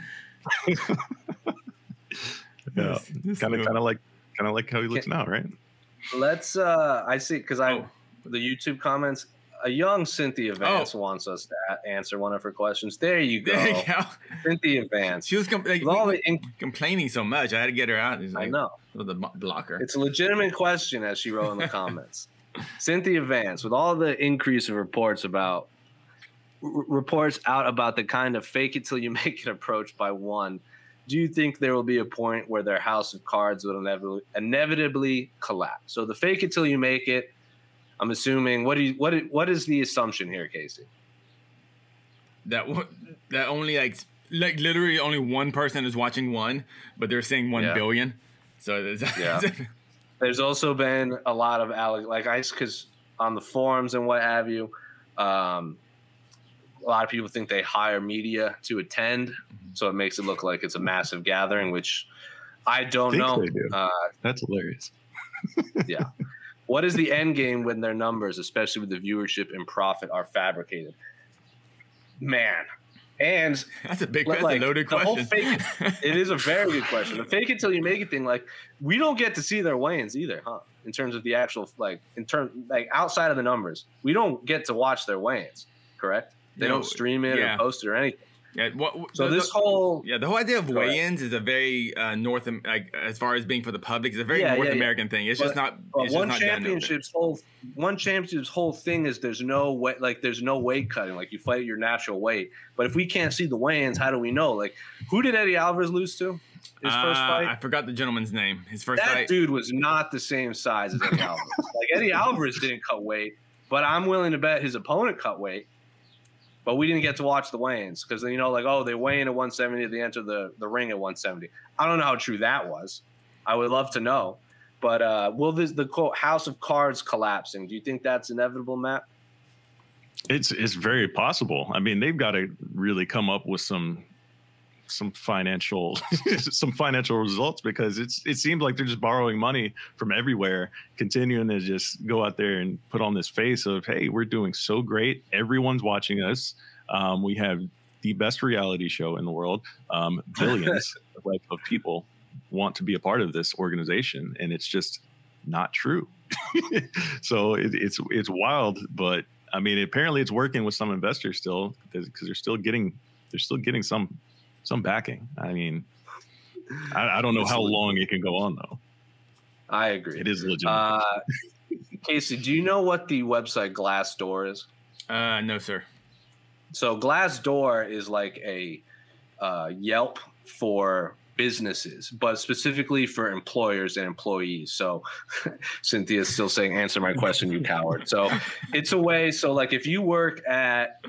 Yeah, This- kind of, this- kind of like, kind of like how he looks now, right? Let's. Uh, I see because I Oh. the YouTube comments. A young Cynthia Vance wants us to a- answer one of her questions. There you go, There you go. Cynthia Vance. She was com- like, With all the in- complaining so much. I had to get her out. It's I like, know. with the mo- blocker. It's a legitimate question, as she wrote in the comments. Cynthia Vance, with all the increase of reports about r- reports out about the kind of fake it till you make it approach by one, do you think there will be a point where their house of cards will inevitably, inevitably collapse? So the fake it till you make it. I'm assuming. What do you, what what is the assumption here, Casey? that one- that only like like literally only one person is watching one, but they're saying one Yeah. billion. So there's, Yeah. There's also been a lot of alle- like I because on the forums and what have you, um, a lot of people think they hire media to attend, so it makes it look like it's a massive gathering, which I don't Think know. they do. Uh, That's hilarious. yeah. What is the end game when their numbers, especially with the viewership and profit, are fabricated? Man. And that's a big, like, that's a loaded the whole question. fake, it is a very good question. The fake it till you make it thing, like we don't get to see their weigh-ins either, huh? In terms of the actual, like in terms, like outside of the numbers, we don't get to watch their weigh-ins. Correct? They No, don't stream it yeah. or post it or anything. Yeah, what, So the, this the, whole yeah, the whole idea of Go ahead. weigh-ins is a very uh, North Am- like as far as being for the public, it's a very Yeah, North yeah, yeah. American thing. It's just But- not. But It's just one not done over there. championship's whole one championship's whole thing is there's no way like there's no weight cutting, like you fight at your natural weight. But if we can't see the weigh-ins, how do we know? Like who did Eddie Alvarez lose to? His Uh, first fight? I forgot the gentleman's name. His first That fight. dude was not the same size as Eddie Alvarez. Like Eddie Alvarez didn't cut weight, but I'm willing to bet his opponent cut weight. But we didn't get to watch the weigh-ins because you know, like, oh, they weigh in at one seventy, they enter the, the ring at one seventy. I don't know how true that was. I would love to know. But uh, will this the quote house of cards collapsing? Do you think that's inevitable, Matt? It's it's very possible. I mean, they've got to really come up with some some financial some financial results because it's it seems like they're just borrowing money from everywhere, continuing to just go out there and put on this face of, hey, we're doing so great. Everyone's watching us. Um, we have the best reality show in the world. Um, billions like of people want to be a part of this organization, and it's just not true. So it, it's it's wild, but I mean, apparently it's working with some investors still because they're still getting they're still getting some some backing. I mean, I, I don't know how long it can go on though. I agree. It is legitimate. Uh, Casey, do you know what the website Glassdoor is? Uh, no, sir. So Glassdoor is like a uh, Yelp for businesses, but specifically for employers and employees. So Cynthia's still saying, answer my question, you coward. So it's a way. So like if you work at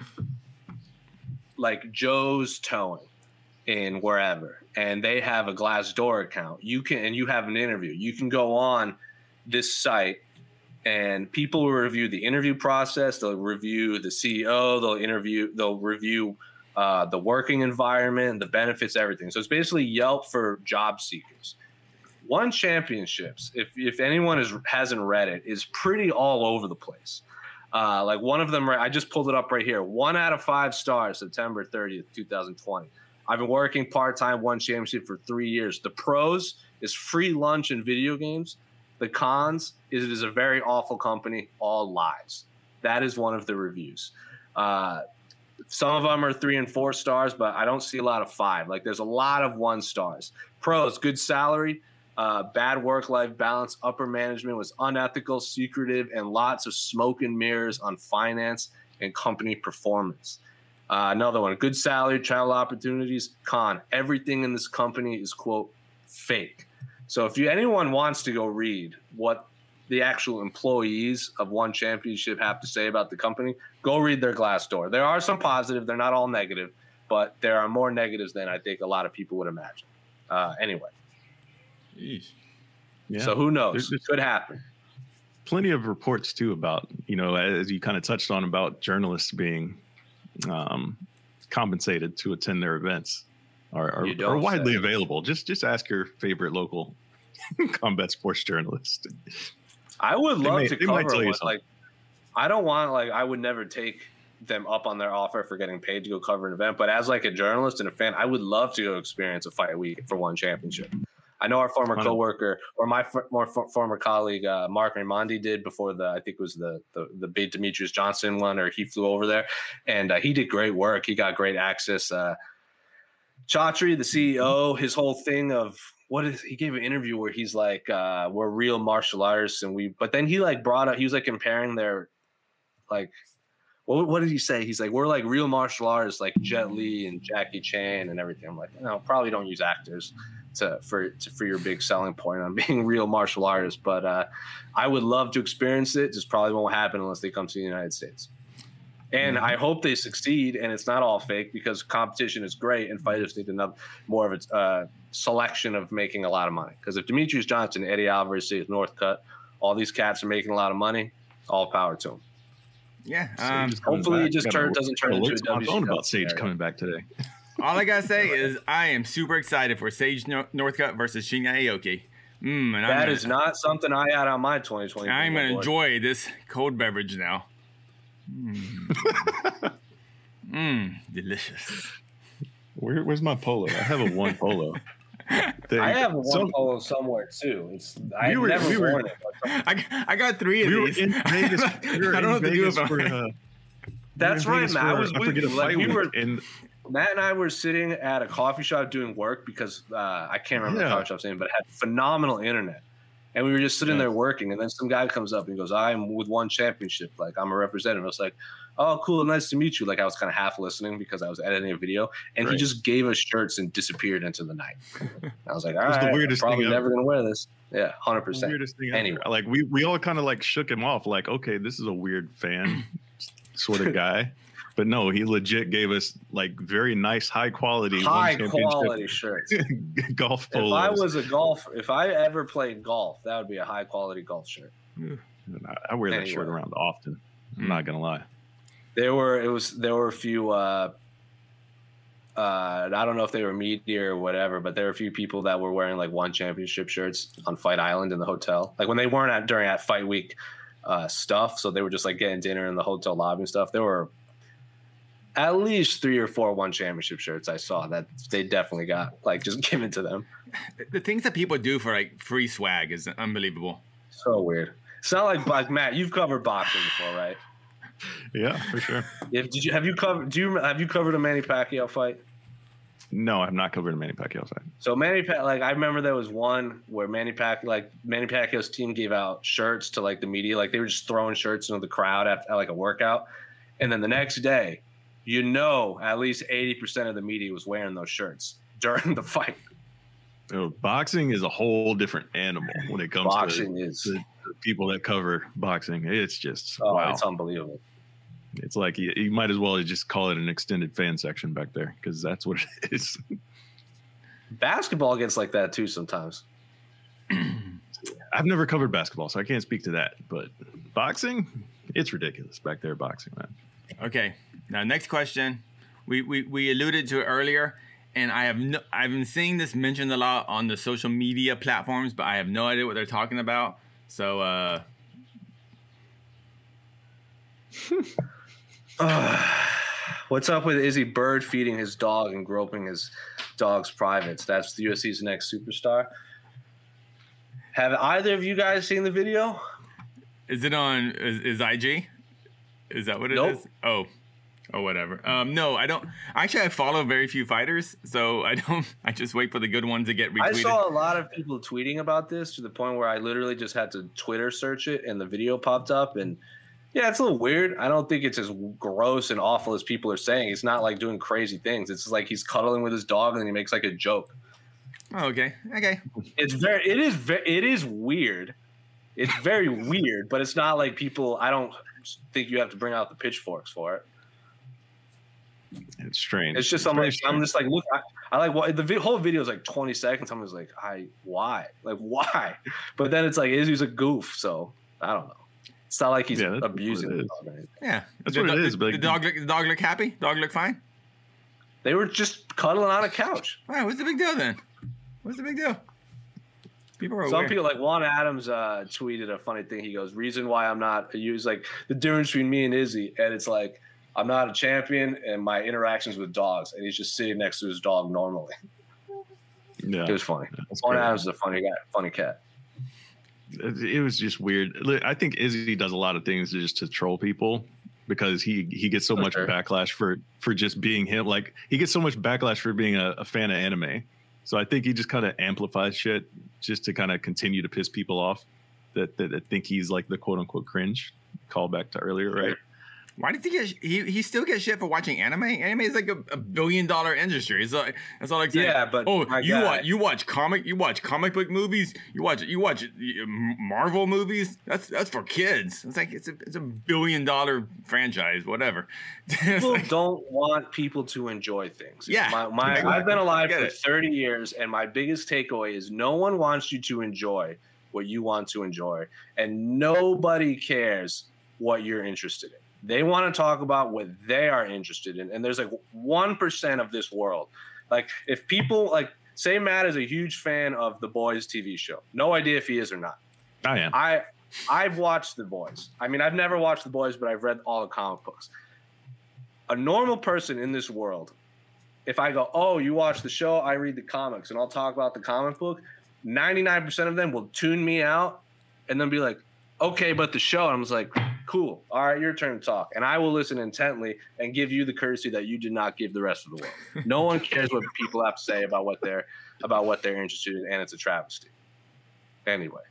like Joe's Towing in wherever, and they have a Glassdoor account, you can, and you have an interview, you can go on this site and people will review the interview process. They'll review the C E O. They'll interview, they'll review uh, the working environment, the benefits, everything. So it's basically Yelp for job seekers. One Championships, if, if anyone is, hasn't read it, is pretty all over the place. Uh, like one of them, I just pulled it up right here. One out of five stars, September thirtieth, twenty twenty. I've been working part-time One Championship for three years. The pros is free lunch and video games. The cons is it is a very awful company, all lies. That is one of the reviews. Uh, some of them are three and four stars, but I don't see a lot of five. Like there's a lot of one stars. Pros, good salary, uh, bad work-life balance, upper management was unethical, secretive, and lots of smoke and mirrors on finance and company performance. Uh, another one, good salary, travel opportunities. Con, everything in this company is, quote, fake. So if you anyone wants to go read what the actual employees of One Championship have to say about the company, go read their Glassdoor. There are some positive. They're not all negative, but there are more negatives than I think a lot of people would imagine. Uh, anyway. Yeah. So who knows? There's, there's Could happen. Plenty of reports, too, about, you know, as you kind of touched on, about journalists being um, compensated to attend their events are, are, are widely say. available. Just just ask your favorite local combat sports journalist. I would love may, to cover one. Like, I don't want, like, I would never take them up on their offer for getting paid to go cover an event. But as, like, a journalist and a fan, I would love to go experience a fight week for One Championship. I know our former coworker or my f- more f- former colleague, uh, Mark Raimondi, did before the, I think it was the, the, the big Demetrius Johnson one, or he flew over there, and uh, he did great work. He got great access. Uh, Chatri, the C E O, his whole thing of what is, he gave an interview where he's like, uh, we're real martial artists. And we, but then he like brought up, he was like comparing their, like, what, what did he say? He's like, we're like real martial artists, like Jet Li and Jackie Chan and everything. I'm like, no, probably don't use actors to for to, for your big selling point on being real martial artists, but uh, I would love to experience it. Just probably won't happen unless they come to the United States. And mm-hmm. I hope they succeed, and it's not all fake, because competition is great, and fighters need another more of a uh, selection of making a lot of money. Because if Demetrius Johnson, Eddie Alvarez, Sage Northcutt, all these cats are making a lot of money, all power to them. Yeah. So um, hopefully, it just turn, doesn't turn into a W C W. About Sage area. Coming back today. All I gotta say is I am super excited for Sage Northcutt versus Shinya Aoki. Mm, and that gonna, is not something I had on my twenty twenty. I'm gonna enjoy this cold beverage now. Mmm, mm, delicious. Where, where's my polo? I have a one polo. Thing. I have a one so, polo somewhere too. It's I we were, never we worn were, it. I, I got three of we these. Were in Vegas, we were I don't know what to do about for, uh, That's right, Matt. I was with you. Like, we were, in, Matt and I were sitting at a coffee shop doing work because uh, I can't remember yeah. the coffee shop's name, but it had phenomenal internet. And we were just sitting yeah. there working, and then some guy comes up and goes, I'm with One Championship. Like, I'm a representative. I was like, oh, cool, nice to meet you. Like, I was kind of half listening because I was editing a video, and right. he just gave us shirts and disappeared into the night. I was like, all right, the weirdest I'm probably thing never going to wear this. Yeah, one hundred percent. The weirdest thing anyway. Ever. Like, we, we all kind of, like, shook him off. Like, okay, this is a weird fan sort of guy. But no, he legit gave us like very nice, high quality, high quality shirts, golf polos. If I was a golf, if I ever played golf, that would be a high quality golf shirt. I wear anyway. that shirt around often. I'm mm. not gonna lie. There were it was there were a few. Uh, uh, I don't know if they were media or whatever, but there were a few people that were wearing like One Championship shirts on Fight Island in the hotel, like when they weren't at during at Fight Week uh, stuff. So they were just like getting dinner in the hotel lobby and stuff. There were at least three or four One Championship shirts I saw that they definitely got like just given to them. The things that people do for like free swag is unbelievable. So weird. It's not like, like Matt, you've covered boxing before, right? Yeah, for sure. If, did you have you covered? Do you have you covered a Manny Pacquiao fight? No, I've not covered a Manny Pacquiao fight. So Manny Pacquiao, like I remember there was one where Manny Pacquiao, like Manny Pacquiao's team gave out shirts to like the media, like they were just throwing shirts into the crowd after at, like a workout, and then the next day. You know, at least eighty percent of the media was wearing those shirts during the fight. You know, boxing is a whole different animal when it comes boxing to is. The, the people that cover boxing. It's just, oh, wow. It's unbelievable. It's like you, you might as well just call it an extended fan section back there because that's what it is. Basketball gets like that too sometimes. I've never covered basketball, so I can't speak to that. But boxing, it's ridiculous back there, boxing, man. Okay. Now, next question. We, we we alluded to it earlier, and I have no, I've been seeing this mentioned a lot on the social media platforms, but I have no idea what they're talking about. So, uh, uh what's up with Izzy Bird feeding his dog and groping his dog's privates? That's the U F C's next superstar. Have either of you guys seen the video? Is it on? Is, is I G? Is that what it nope. is? Oh. Oh, whatever. Um, no, I don't. Actually, I follow very few fighters, so I don't. I just wait for the good ones to get retweeted. I saw a lot of people tweeting about this to the point where I literally just had to Twitter search it, and the video popped up. And Yeah, it's a little weird. I don't think it's as gross and awful as people are saying. He's not like doing crazy things. It's like he's cuddling with his dog and then he makes like a joke. Oh, okay. Okay. It's very. It is. Very, it is weird. It's very weird, but it's not like people. I don't think you have to bring out the pitchforks for it. It's strange. It's just it's I'm like strange. I'm just like look. I, I like what the vi- whole video is like twenty seconds. I'm just like I why like why, but then it's like Izzy's a goof, so I don't know. It's not like he's Yeah, that's abusing what it the is. dog or anything. Yeah. That's the, what it the, is, but- The dog, look, the dog look happy? Dog look fine? They were just cuddling on a couch. All right, what's the big deal then? What's the big deal? People are Some aware. people like Juan Adams uh, tweeted a funny thing. He goes, "Reason why I'm not." He was like the difference between me and Izzy, and it's like I'm not a champion, and my interactions with dogs, and he's just sitting next to his dog normally. Yeah, It was funny. that's Juan great. Adams is a funny guy, funny cat. It it was just weird. Look, I think Izzy does a lot of things just to troll people because he he gets so much Okay. backlash for for just being him. Like he gets so much backlash for being a, a fan of anime. So I think he just kind of amplifies shit just to kind of continue to piss people off that, that that think he's like the quote unquote cringe. Call back to earlier, right? Why did he get? He he still gets shit for watching anime. Anime is like a, a billion dollar industry. It's like that's all like saying. Yeah, but oh, my you guy- watch you watch comic you watch comic book movies. You watch you watch uh, Marvel movies. That's that's for kids. It's like it's a it's a billion dollar franchise. Whatever. It's People like- don't want people to enjoy things. Yeah, my, my exactly. I've been alive Get for it. thirty years, and my biggest takeaway is no one wants you to enjoy what you want to enjoy, and nobody cares what you're interested in. They want to talk about what they are interested in, and there's like one percent of this world. Like if people like say Matt is a huge fan of The Boys T V show. No idea if he is or not. I am. I I've watched The Boys. I mean, I've never watched The Boys, but I've read all the comic books. A normal person in this world, if I go, oh, you watch the show, I read the comics, and I'll talk about the comic book, ninety-nine percent of them will tune me out and then be like, okay, but the show. And I'm just like, cool. All right, your turn to talk. And I will listen intently and give you the courtesy that you did not give the rest of the world. No one cares what people have to say about what they're about what they're interested in, and it's a travesty. Anyway.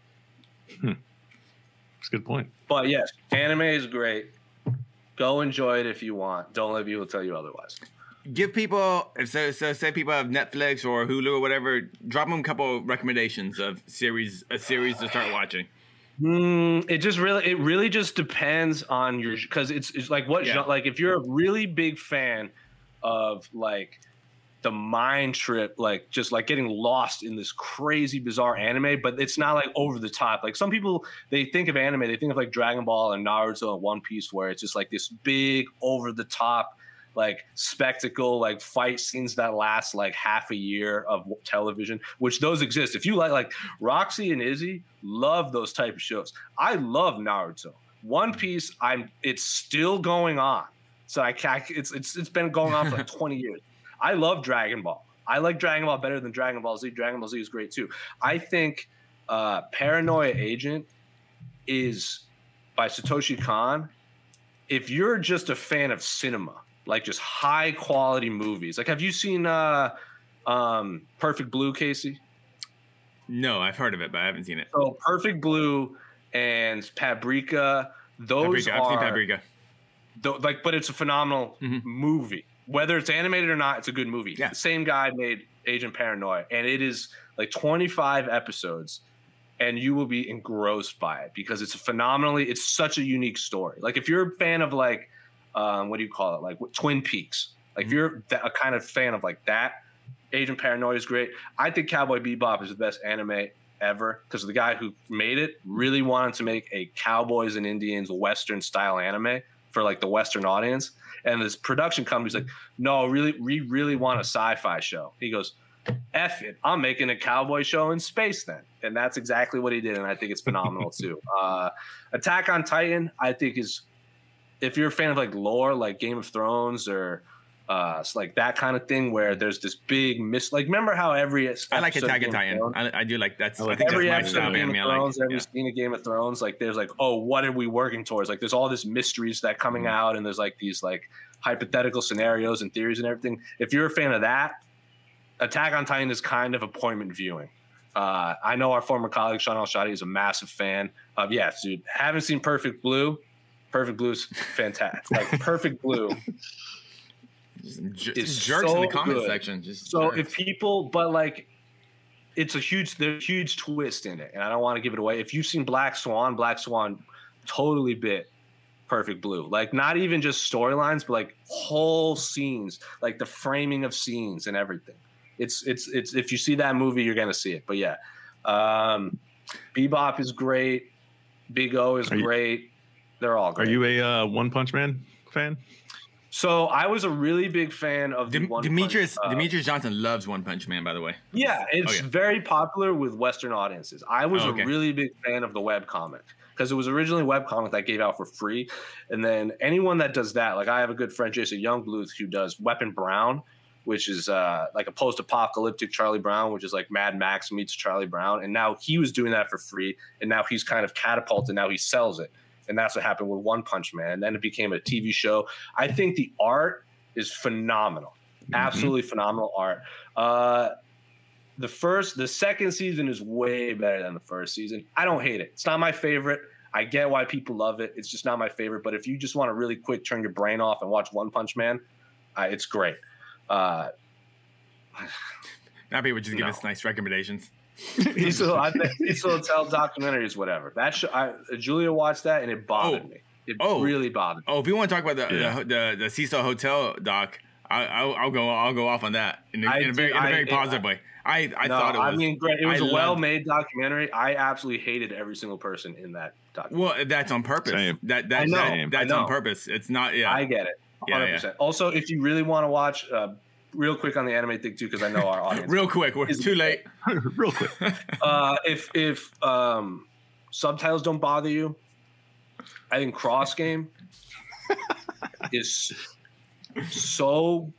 That's a good point. But yes, anime is great. Go enjoy it if you want. Don't let people tell you otherwise. Give people, if so, so say people have Netflix or Hulu or whatever, drop them a couple recommendations of series, a series to start watching. Mm, it just really, it really just depends on your, because it's, it's like what, Yeah. gen- like if you're a really big fan of like the mind trip, like just like getting lost in this crazy bizarre anime, but it's not like over the top. Like some people, they think of anime, they think of like Dragon Ball and Naruto and One Piece, where it's just like this big over the top like spectacle, like fight scenes that last like half a year of television, which those exist. If you like, like Roxy and Izzy love those type of shows. I love Naruto. One Piece, I'm it's still going on. So I can't, it's it's it's been going on for like twenty years. I love Dragon Ball. I like Dragon Ball better than Dragon Ball Z. Dragon Ball Z is great too. I think uh, Paranoia Agent is by Satoshi Kon. If you're just a fan of cinema, like just high quality movies, like have you seen uh, um, Perfect Blue, Casey? No, I've heard of it, but I haven't seen it. So Perfect Blue and Paprika, those Paprika, are I've seen Paprika. tho- like, but it's a phenomenal Mhm. movie. Whether it's animated or not, it's a good movie. Yeah. The same guy made Agent Paranoia, and it is like twenty-five episodes, and you will be engrossed by it because it's a phenomenally, it's such a unique story. Like if you're a fan of like, um, what do you call it? Like Twin Peaks. Like if you're that, a kind of fan of like that, Agent Paranoia is great. I think Cowboy Bebop is the best anime ever because the guy who made it really wanted to make a cowboys and Indians Western style anime for like the Western audience. And this production company's like, no, really, we really want a sci-fi show. He goes, F it, I'm making a cowboy show in space then. And that's exactly what he did. And I think it's phenomenal too. Uh, Attack on Titan, I think is, if you're a fan of like lore, like Game of Thrones or uh, it's like that kind of thing where there's this big mis, like remember how every I like episode of Attack Game on of Titan. Thrones- I, I do like that's. I I, like think every that's my episode style of of Game anime. of I Thrones, like. every Yeah. scene of Game of Thrones, like there's like, oh, what are we working towards? Like there's all this mysteries that coming out, and there's like these like hypothetical scenarios and theories and everything. If you're a fan of that, Attack on Titan is kind of appointment viewing. Uh, I know our former colleague Sean Al-Shadi is a massive fan of. Yeah, dude, haven't seen Perfect Blue. Perfect Blue's fantastic. Like Perfect Blue Just is jerks so in the comment good. section. Just so jerks. if people, but like, it's a huge, there's a huge twist in it, and I don't want to give it away. If you've seen Black Swan, Black Swan totally bit Perfect Blue. Like not even just storylines, but like whole scenes, like the framing of scenes and everything. It's it's it's if you see that movie, you're gonna see it. But yeah, um, Bebop is great. Big O is you, great. They're all great. Are you a uh, One Punch Man fan? So I was a really big fan of the Dem- One Demetrius Punch, uh, Demetrius Johnson loves One Punch Man, by the way. Yeah, it's Oh, yeah. very popular with Western audiences. I was Oh, okay. a really big fan of the webcomic because it was originally a webcomic that I gave out for free. And then anyone that does that, like I have a good friend, Jason Youngbluth, who does Weapon Brown, which is uh, like a post-apocalyptic Charlie Brown, which is like Mad Max meets Charlie Brown. And now he was doing that for free. And now he's kind of catapulted. Now he sells it. And that's what happened with One Punch Man. And then it became a T V show. I think the art is phenomenal. Mm-hmm. Absolutely phenomenal art. Uh, the first, the second season is way better than the first season. I don't hate it. It's not my favorite. I get why people love it. It's just not my favorite. But if you just want to really quick turn your brain off and watch One Punch Man, uh, it's great. Uh, Now people just give No. us nice recommendations. Cecil, I think Cecil Hotel documentaries, whatever. That show, I, Julia watched that and it bothered Oh. me. It Oh. really bothered me. Oh, if you want to talk about the Yeah. the, the the Cecil Hotel doc, I, I'll, I'll go I'll go off on that in a, I in a very do- in a I- very I- positive way. I I no, thought it was. I mean, great. It was I a loved- well-made documentary. I absolutely hated every single person in that documentary. Well, that's on purpose. Same. That that, I know, that I that's know. on purpose. It's not. Yeah. I get it, Yeah, one hundred percent. Also, if you really want to watch, uh, real quick on the anime thing too, because I know our audience. Real quick, we're too late. Real quick. uh, if if um, subtitles don't bother you, I think Cross Game is so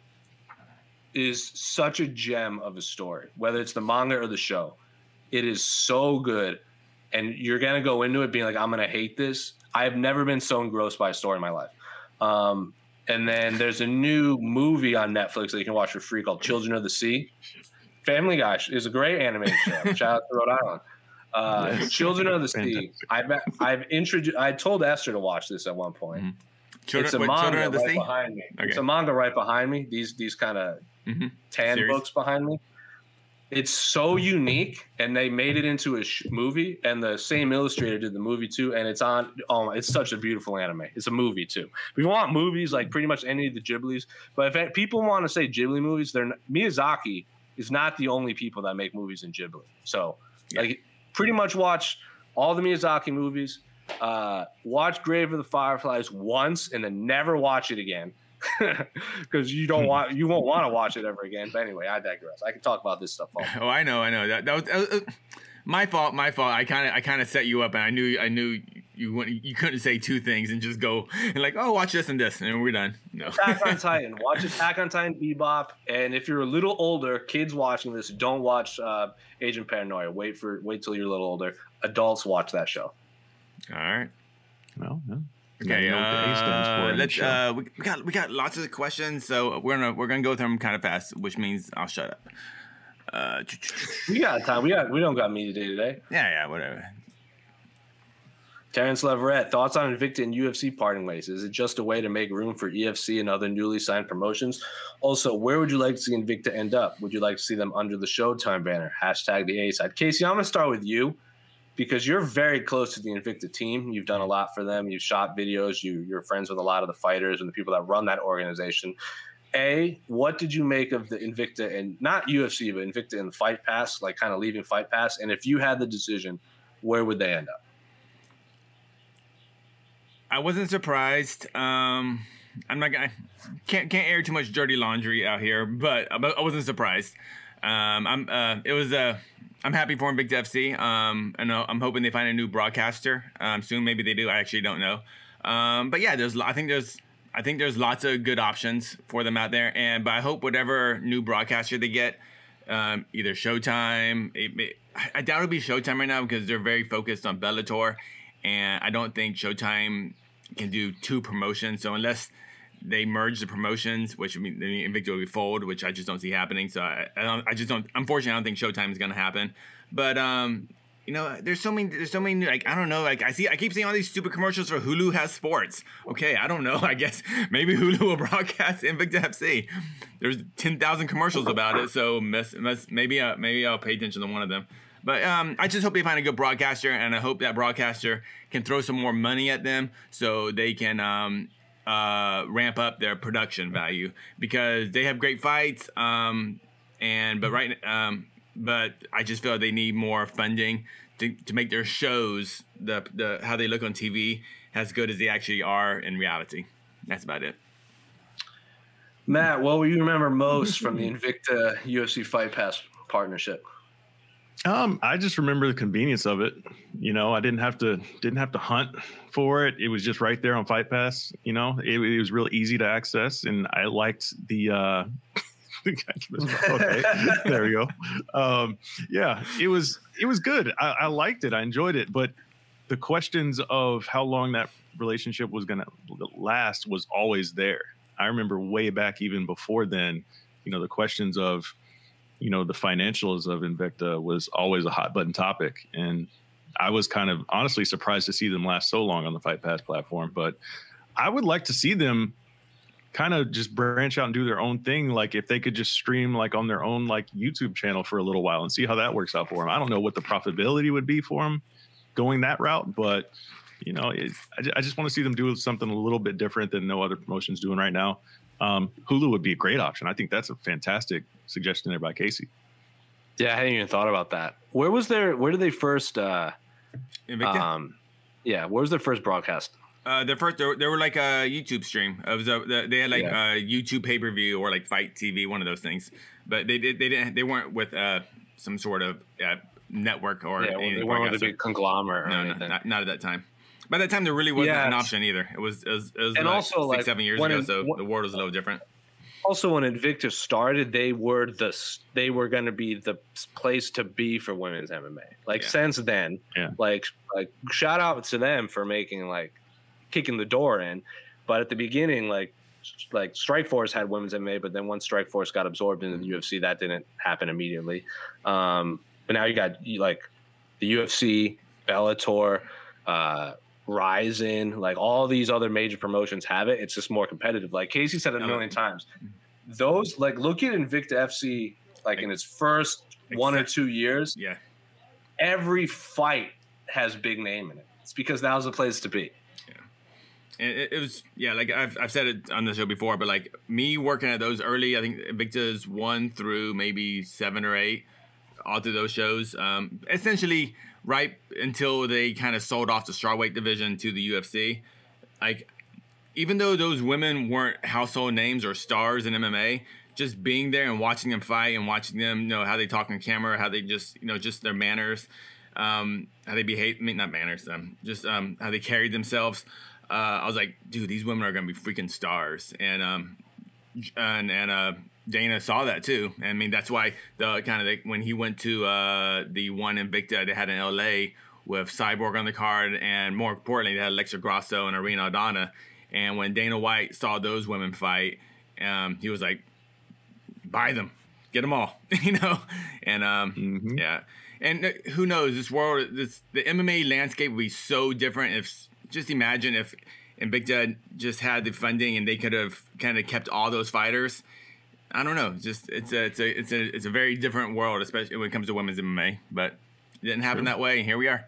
is such a gem of a story. Whether it's the manga or the show, it is so good, and you're gonna go into it being like, I'm gonna hate this. I have never been so engrossed by a story in my life. Um, and then there's a new movie on Netflix that you can watch for free called Children of the Sea. Family Guy is a great animated show. Shout out to Rhode Island. Uh, Yes. Children of the Sea. Fantastic. I've I've introduced. I told Esther to watch this at one point. Mhm. Children, It's a wait, manga Children of the right Sea. behind me. Okay. It's a manga right behind me. These these kind of Mm-hmm. tan Series. books behind me. It's so unique, and they made it into a sh- movie. And the same illustrator did the movie too. And it's on. Oh, my- it's such a beautiful anime. It's a movie too. If you want movies like pretty much any of the Ghiblis, but if people want to say Ghibli movies, they're not, Miyazaki is not the only people that make movies in Ghibli. So, like, pretty much watch all the Miyazaki movies. Uh, watch Grave of the Fireflies once, and then never watch it again. Because you don't want, you won't want to watch it ever again. But anyway, I digress. I can talk about this stuff all day. Oh, I know, I know. That that was uh, uh, my fault. My fault. I kind of I kind of set you up, and I knew I knew you wouldn't, you couldn't say two things and just go and like, oh, watch this and this, and we're done. No. Attack on Titan. Watch Attack on Titan, Bebop, and if you're a little older, kids watching this, don't watch uh, Agent Paranoia. Wait for wait till you're a little older. Adults watch that show. All right. Well, yeah. Okay, You know what the A stands for uh, in the let's. show. Uh, we, we got we got lots of questions, so we're gonna we're gonna go through them kind of fast, which means I'll shut up. Uh, We got time. We got. We don't got media day today. yeah, yeah, whatever. Terrence Leverett, thoughts on Invicta and U F C parting ways? Is it just a way to make room for E F C and other newly signed promotions? Also, where would you like to see Invicta end up? Would you like to see them under the Showtime banner? Hashtag the A side. Casey, I'm going to start with you because you're very close to the Invicta team. You've done a lot for them. You've shot videos. You, you're friends with a lot of the fighters and the people that run that organization. A, what did you make of the Invicta and not U F C, but Invicta and Fight Pass, like kind of leaving Fight Pass? And if you had the decision, where would they end up? I wasn't surprised. Um, I'm not gonna can't can't air too much dirty laundry out here, but I wasn't surprised. Um, I'm uh, it was uh, I'm happy for Invicta F C. Um, I know I'm hoping they find a new broadcaster um, soon. Maybe they do. I actually don't know. Um, but yeah, there's I think there's I think there's lots of good options for them out there. And but I hope whatever new broadcaster they get, um, either Showtime. It, it, I doubt it'll be Showtime right now because they're very focused on Bellator, and I don't think Showtime can do two promotions. So unless they merge the promotions, which would mean Invicta will be fold, which I just don't see happening. So I, I, don't, I just don't. Unfortunately, I don't think Showtime is going to happen. But um, you know, there's so many, there's so many, new, like, I don't know, like, I see, I keep seeing all these stupid commercials for Hulu has sports. Okay, I don't know, I guess maybe Hulu will broadcast Invicta F C. There's ten thousand commercials about it, so miss, miss, maybe, uh, maybe I'll pay attention to one of them. But um, I just hope they find a good broadcaster, and I hope that broadcaster can throw some more money at them so they can um, uh, ramp up their production value, because they have great fights, um, and but right, um, but I just feel like they need more funding to, to make their shows, the the how they look on T V, as good as they actually are in reality. That's about it. Matt, what will you remember most from the Invicta U F C Fight Pass partnership? Um, I just remember the convenience of it. You know, I didn't have to didn't have to hunt for it. It was just right there on Fight Pass. You know, it, it was real easy to access, and I liked the. Uh, okay, there we go. Um, yeah, it was it was good. I, I liked it. I enjoyed it, but the questions of how long that relationship was going to last was always there. I remember way back, even before then. You know, the questions of, you know, the financials of Invicta was always a hot button topic. And I was kind of honestly surprised to see them last so long on the Fight Pass platform. But I would like to see them kind of just branch out and do their own thing. Like if they could just stream like on their own, like YouTube channel for a little while and see how that works out for them. I don't know what the profitability would be for them going that route, but you know, it, I, I just want to see them do something a little bit different than no other promotion's doing right now. Um, Hulu would be a great option. I think that's a fantastic suggestion there by Casey. Yeah, I hadn't even thought about that. Where was their? Where did they first? Uh, Invicta? Um, yeah, where was their first broadcast? Uh, their first, they were, they were like a YouTube stream. It was a, they had like Yeah. a YouTube pay per view or like Fight T V, one of those things. But they they, they didn't they weren't with uh, some sort of uh, network or Yeah, well, anything. they weren't with a big conglomerate or no, no, anything. not, not at that time. By that time, there really wasn't Yeah, an it's- option either. It was it was, it was And like also, six like, seven years when ago, it- so what- the world was a little different. Also, when Invicta started, they were the they were going to be the place to be for women's M M A. Like Yeah. since then, Yeah. like like shout out to them for making like kicking the door in. But at the beginning, like like Strikeforce had women's M M A, but then once Strikeforce got absorbed into the U F C, that didn't happen immediately. Um, but now you got you, like the U F C, Bellator, uh, Ryzen, like all these other major promotions have it. It's just more competitive. Like Casey said it a million times. Those like look at Invicta F C like in its first one or two years. Yeah, every fight has big name in it. It's because that was the place to be. And it, it was, yeah, like I've, I've said it on the show before, but like me working at those early, I think Invicta's one through maybe seven or eight, all through those shows. Um, essentially, right until they kind of sold off the strawweight division to the U F C. Like, even though those women weren't household names or stars in M M A, just being there and watching them fight and watching them, you know, how they talk on camera, how they just, you know, just their manners, um, how they behave, I mean, not manners, um, just um, how they carried themselves. Uh, I was like, dude, these women are going to be freaking stars. And, um, and, and, uh, Dana saw that too. I mean, that's why the kind of, like, when he went to, uh, the one Invicta they had in L A with Cyborg on the card, and more importantly, they had Alexa Grasso and Irene Aldana. And when Dana White saw those women fight, um, he was like, buy them, get them all, you know? And, um, Mm-hmm. yeah. And uh, who knows, this world, this, the M M A landscape would be so different if, just imagine if Invicta just had the funding and they could have kind of kept all those fighters. I don't know. Just it's a it's a it's a it's a very different world, especially when it comes to women's M M A. But it didn't happen that way. And here we are.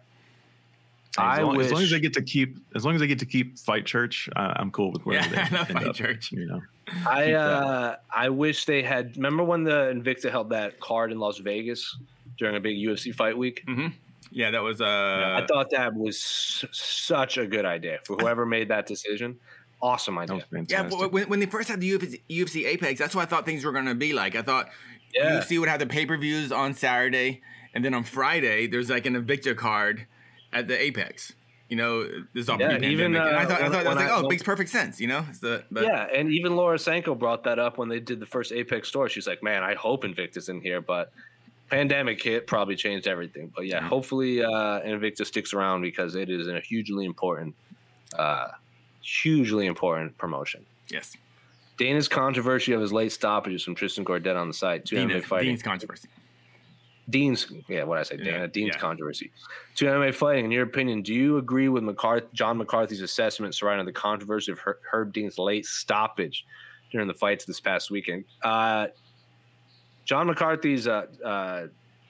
As I long, wish, as long as they get to keep, as long as they get to keep Fight Church, uh, I'm cool with where Yeah, they I love end Fight up, Church. You know, I uh, I wish they had. Remember when the Invicta held that card in Las Vegas during a big U F C fight week? Mm-hmm. Yeah, that was. Uh, I thought that was s- such a good idea for whoever made that decision. Awesome idea. Yeah, but when, when they first had the U F C, U F C Apex, that's what I thought things were going to be like. I thought Yeah. U F C would have the pay-per-views on Saturday, and then on Friday, there's like an Invicta card at the Apex. You know, this is all Yeah, pre-pandemic. even, And I uh, thought, I, when- thought I was when like, I- oh, it when- makes perfect sense, you know? It's the, but, Yeah, and even Laura Sanko brought that up when they did the first Apex store. She's like, man, I hope Invicta's in here, but pandemic hit probably changed everything. But yeah, Yeah. hopefully uh, Invicta sticks around because it is a hugely important, uh, hugely important promotion. Yes. Dana's controversy of his late stoppages from Tristan Gordet on the site. Two M M A Dean, fighting. Dean's controversy. Dean's, yeah, what did I say, Dana, Yeah, Dean's yeah. controversy. To M M A fighting, in your opinion, do you agree with McCarthy, John McCarthy's assessment surrounding the controversy of Her- Herb Dean's late stoppage during the fights this past weekend? Uh, John McCarthy's uh, uh,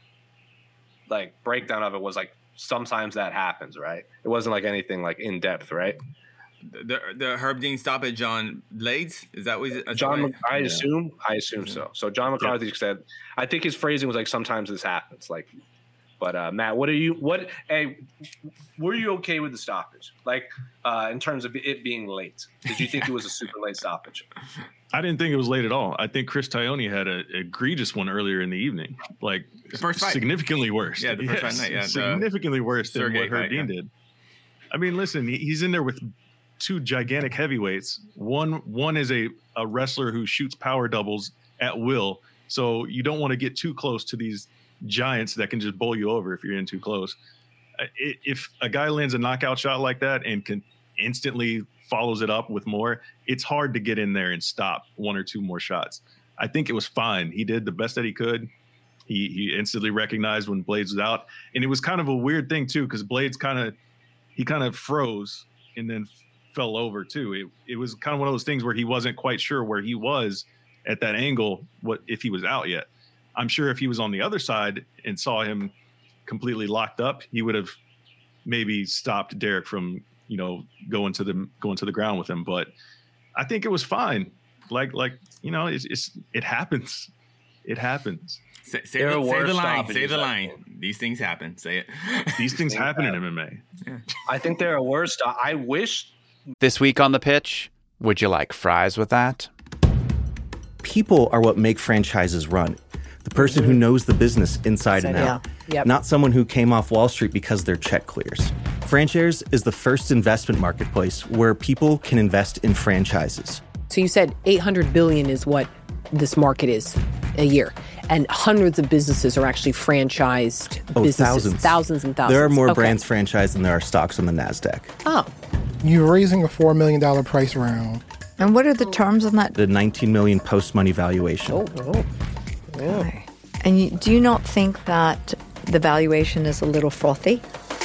like breakdown of it was like sometimes that happens, right? It wasn't like anything like in depth, right? The the Herb Dean stoppage on Blades, is that what he's, John, right? I assume, I assume so. So John McCarthy said, I think his phrasing was like, sometimes this happens. Like, but uh, Matt, what are you? What? Hey, were you okay with the stoppage? Like, uh, in terms of it being late, did you think it was a super late stoppage? I didn't think it was late at all. I think Chris Taglioni had an egregious one earlier in the evening, like The first fight. significantly worse. Yeah, the first Yes, fight night, yeah, the significantly worse than Sergey what Herb fight, Dean yeah. did. I mean, listen, he- he's in there with two gigantic heavyweights. One one is a, a wrestler who shoots power doubles at will. So you don't want to get too close to these giants that can just bowl you over if you're in too close. I- If a guy lands a knockout shot like that and can instantly follows it up with more, it's hard to get in there and stop one or two more shots. I think it was fine. He did the best that he could. He he instantly recognized when Blades was out. And it was kind of a weird thing too, because Blades kind of he kind of froze and then fell over too. It it was kind of one of those things where he wasn't quite sure where he was at that angle, what if he was out yet. I'm sure if he was on the other side and saw him completely locked up, he would have maybe stopped Derek from, you know, going to the going to the ground with him. But I think it was fine. Like like you know, it's, it's it happens. It happens. Say, say, There the, are say the worse line. stoppages, Say the I line. think. These things happen. Say it. These things happen in M M A. I think there are worse. I wish. This week on The Pitch, would you like fries with that? People are what make franchises run. The person who knows the business inside and Yeah. out. Yep. Not someone who came off Wall Street because their check clears. Franshares is the first investment marketplace where people can invest in franchises. So you said eight hundred billion is what this market is a year. And hundreds of businesses are actually franchised Oh, businesses. thousands. Thousands and thousands. There are more Okay. brands franchised than there are stocks on the NASDAQ. Oh. You're raising a four million dollars price round. And what are the terms on that? The nineteen million dollars post-money valuation. Oh, oh. Okay. And you, do you not think that the valuation is a little frothy?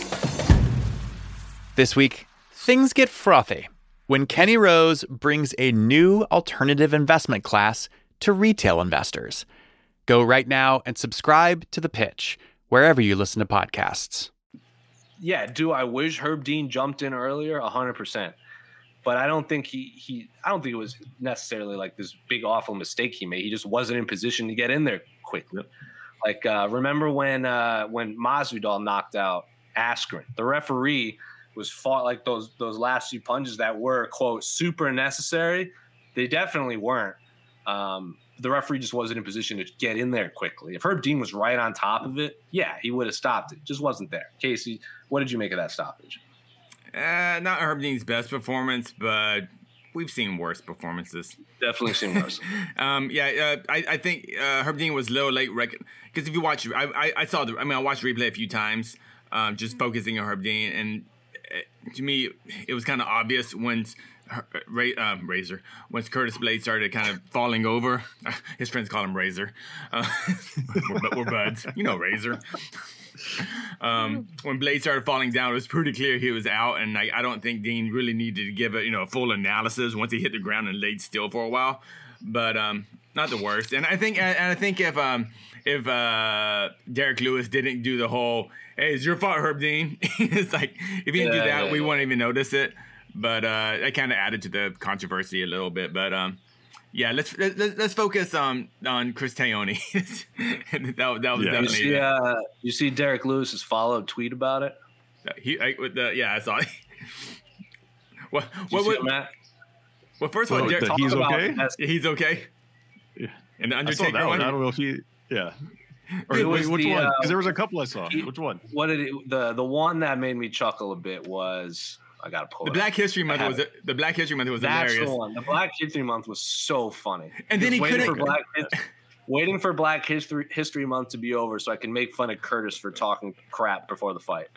This week, things get frothy when Kenny Rose brings a new alternative investment class to retail investors. Go right now and subscribe to The Pitch, wherever you listen to podcasts. Yeah, do I wish Herb Dean jumped in earlier? one hundred percent. But I don't think he he I don't think it was necessarily like this big awful mistake he made. He just wasn't in position to get in there quickly. Like uh, remember when uh, when Masvidal knocked out Askren? The referee was fought like those those last few punches that were quote super necessary. They definitely weren't. Um, the referee just wasn't in position to get in there quickly. If Herb Dean was right on top of it, yeah, he would have stopped it. Just wasn't there. Casey, what did you make of that stoppage? Uh, not Herb Dean's best performance, but we've seen worse performances. Definitely seen worse. um, yeah, uh, I, I think uh, Herb Dean was low late record because if you watch, I, I, I saw the, I mean, I watched the replay a few times, um, just focusing on Herb Dean, and uh, to me, it was kind of obvious when uh, Ray, um, Razor, once Curtis Blades started kind of falling over. His friends call him Razor. Uh, we're, we're buds, you know, Razor. Um, when Blade started falling down, it was pretty clear he was out, and I, I don't think Dean really needed to give a you know a full analysis once he hit the ground and laid still for a while. But um, not the worst. And I think and I think if um, if uh, Derek Lewis didn't do the whole "Hey, it's your fault, Herb Dean," it's like if he didn't Yeah, do that, yeah, we yeah. won't even notice it. But uh, that kind of added to the controversy a little bit. But um, yeah, let's let's, let's focus on on Chris Taglioni. that, that was Yeah. You definitely see, uh, you see Derek Lewis's follow-up tweet about it? He, I, with the, yeah, I saw it. What? Did you What? see What? it, Matt? Well, first of all, Well, Derek, that he's talk about- okay? Yeah, he's okay. Yeah. And the I saw Undertaker that one. one. I don't know if he, yeah. Or It wait, was which the, one? uh, Because there was a couple I saw. he- Which one? What did it, the the one that made me chuckle a bit was I gotta pull The it Black up. History Month I was have it. the Black History Month was That's hilarious. the one. The Black History Month was so funny. And then Just he waiting couldn't- for Black His- waiting for Black History History Month to be over so I can make fun of Curtis for talking crap before the fight.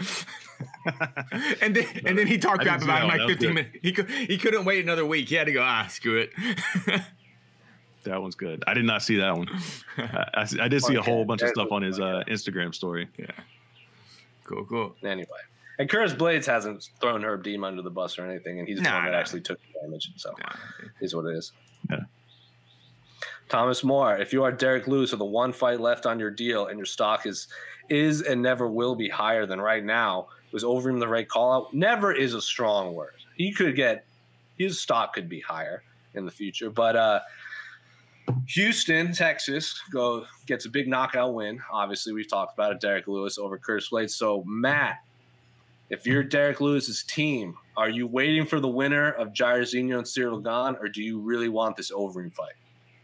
and then and then he talked I crap didn't see about him that one. like That was fifteen good. minutes. He could he couldn't wait another week. He had to go. Ah, screw it. That one's good. I did not see that one. I, I, I did see a whole bunch of stuff on his uh, Instagram story. Yeah. Cool, cool. Anyway. And Curtis Blades hasn't thrown Herb Dean under the bus or anything, and he's the Nah, one that nah. actually took the damage. So Nah. it is what it is. Yeah. Thomas Moore, if you are Derek Lewis with the one fight left on your deal and your stock is is and never will be higher than right now, was Overeem the right call out? Never is a strong word. He could get his stock could be higher in the future, but uh, Houston, Texas, go gets a big knockout win. Obviously, we've talked about it. Derek Lewis over Curtis Blades. So Matt, if you're Derek Lewis's team, are you waiting for the winner of Jairzinho and Cyril Gane, or do you really want this Overeem fight?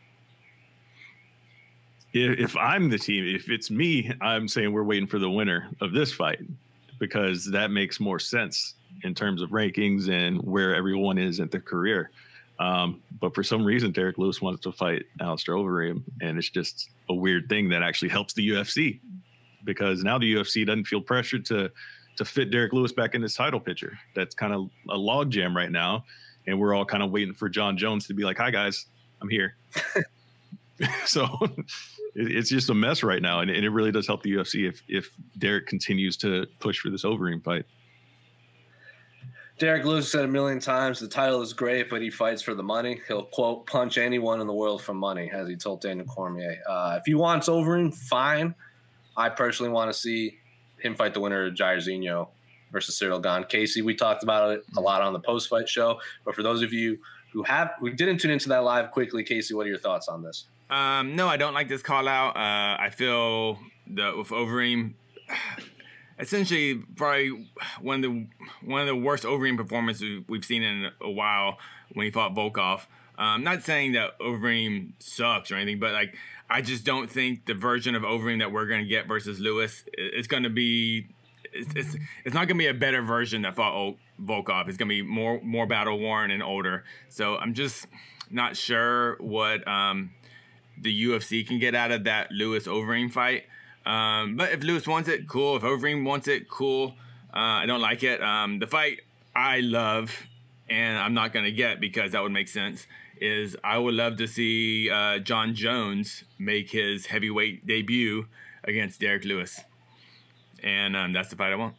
If, if I'm the team, if it's me, I'm saying we're waiting for the winner of this fight because that makes more sense in terms of rankings and where everyone is at their career. Um, but for some reason, Derek Lewis wants to fight Alistair Overeem, and it's just a weird thing that actually helps the U F C because now the U F C doesn't feel pressured to to fit Derek Lewis back in this title picture. That's kind of a logjam right now, and we're all kind of waiting for John Jones to be like, "Hi guys, I'm here." So it, it's just a mess right now, and, and it really does help the U F C if if Derek continues to push for this Overeem fight. Derek Lewis said a million times, the title is great, but he fights for the money. He'll, quote, punch anyone in the world for money, as he told Daniel Cormier. Uh, if he wants Overeem, fine. I personally want to see him fight the winner of Jairzinho versus Cyril Gane. Casey, we talked about it a lot on the post-fight show, but for those of you who have who didn't tune into that live quickly, Casey, what are your thoughts on this? Um, no, I don't like this call out. Uh, I feel that with Overeem, essentially probably one of the one of the worst Overeem performances we've seen in a while when he fought Volkov. Um, not saying that Overeem sucks or anything, but like I just don't think the version of Overeem that we're going to get versus Lewis is going to be. It's, it's it's not going to be a better version that fought o- Volkov. It's going to be more more battle worn and older. So I'm just not sure what um, the U F C can get out of that Lewis Overeem fight. Um, but if Lewis wants it, cool. If Overeem wants it, cool. Uh, I don't like it. Um, the fight I love, and I'm not going to get because that would make sense, is I would love to see uh, John Jones make his heavyweight debut against Derek Lewis. And um, that's the fight I want.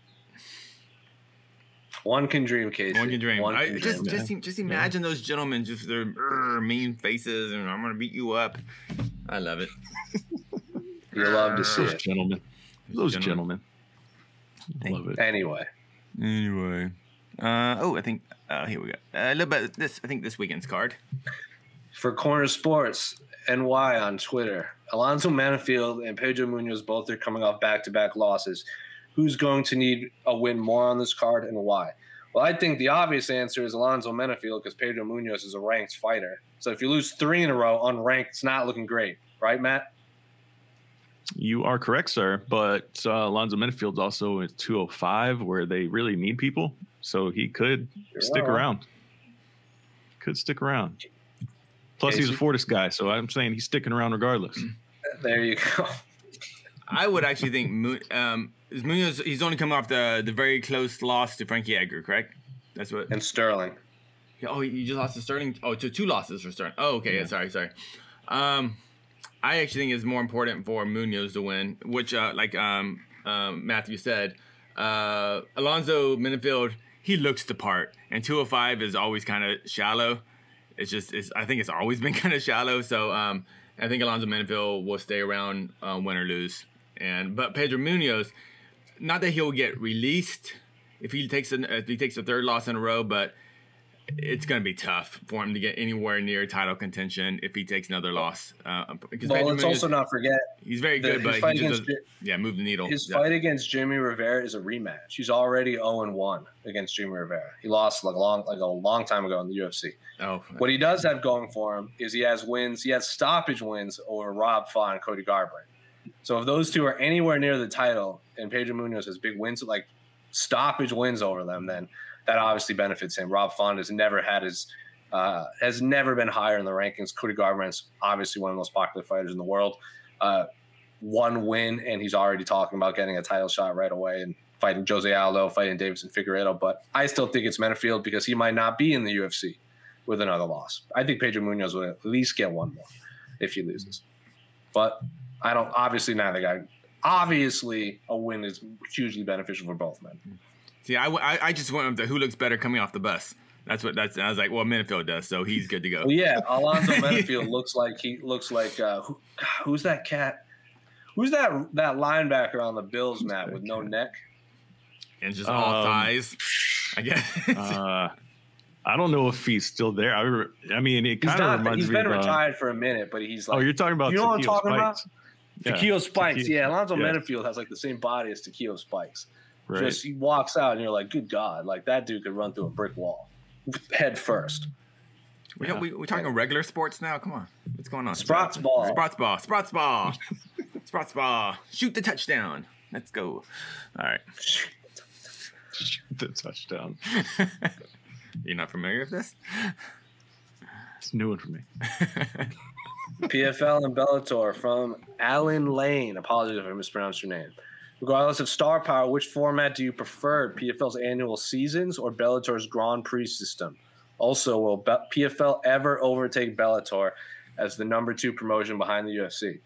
One can dream, Casey. One can dream. One I, can just, dream. just, just imagine yeah. those gentlemen, just their uh, mean faces, and I'm gonna beat you up. I love it. You love to see those it, gentlemen. Those gentlemen. gentlemen. Love it. Anyway. Anyway. Uh, oh, I think. Uh, here we go. Uh, a little bit. This. I think this weekend's card. For Corner Sports N Y on Twitter, Alonzo Manafield and Pedro Munoz both are coming off back-to-back losses. Who's going to need a win more on this card and why? Well, I think the obvious answer is Alonzo Manafield because Pedro Munoz is a ranked fighter. So if you lose three in a row unranked, it's not looking great. Right, Matt? You are correct, sir. But uh, Alonzo Menifield's also at two oh five where they really need people. So he could You're stick right. around. Could stick around. Plus, Casey? he's a Fortis guy, so I'm saying he's sticking around regardless. There you go. I would actually think Mu- um, is Munoz. He's only come off the the very close loss to Frankie Edgar, correct? That's what. And Sterling. Yeah, oh, you just lost to Sterling. Oh, to two losses for Sterling. Oh, okay. Yeah. Sorry, sorry. Um, I actually think it's more important for Munoz to win, which, uh, like um, um, Matthew said, uh, Alonzo Menifield, he looks the part, and two oh five is always kind of shallow. It's just, it's, I think it's always been kind of shallow. So um, I think Alonzo Menifield will stay around, uh, win or lose. And but Pedro Munoz, not that he'll get released if he takes a, if he takes a third loss in a row, but it's going to be tough for him to get anywhere near title contention if he takes another loss. Uh, because Well, Pedro let's Munoz, also not forget he's very the- good, his but fight he just against doesn't, yeah, move the needle. His Yeah. fight against Jimmy Rivera is a rematch. He's already oh and one against Jimmy Rivera. He lost like a long, like a long time ago in the U F C. Oh, What he does have going for him is he has wins. He has stoppage wins over Rob Font and Cody Garbrandt. So if those two are anywhere near the title, and Pedro Munoz has big wins, like stoppage wins over them, then that obviously benefits him. Rob Font has never had his uh, has never been higher in the rankings. Cody Garbrandt's obviously one of the most popular fighters in the world. Uh, one win, and he's already talking about getting a title shot right away and fighting Jose Aldo, fighting Davidson Figueiredo. But I still think it's Menifield because he might not be in the U F C with another loss. I think Pedro Munoz will at least get one more. if he loses. But I don't. Obviously, neither guy. Obviously, a win is hugely beneficial for both men. See, I, I, I just went with the who looks better coming off the bus. That's what that's. I was like, well, Menifield does, so he's good to go. Well, yeah, Alonzo Menifield looks like he looks like uh, who, who's that cat? Who's that that linebacker on the Bills, Matt, with no neck? And just all um, thighs, I guess. uh, I don't know if he's still there. I, re- I mean, it kind of reminds he's me of... He's been uh, retired for a minute, but he's like... Oh, you're talking about You know what I'm talking Spikes. about? Takeo yeah. Spikes. Takeo, yeah, Alonzo yeah. Menifield has like the same body as Takeo Spikes. Right. Just he walks out and you're like, good God, like that dude could run through a brick wall head first. We, yeah. we, we're talking regular sports now? Come on. What's going on? Sprats ball. Sprats ball. Sprats ball. Sprats ball. Shoot the touchdown. Let's go. All right. Shoot the touchdown. You're not familiar with this? It's new one for me. P F L and Bellator from Alan Lane. Apologies if I mispronounced your name. Regardless of star power, which format do you prefer? P F L's annual seasons or Bellator's Grand Prix system? Also, will Be- P F L ever overtake Bellator as the number two promotion behind the U F C?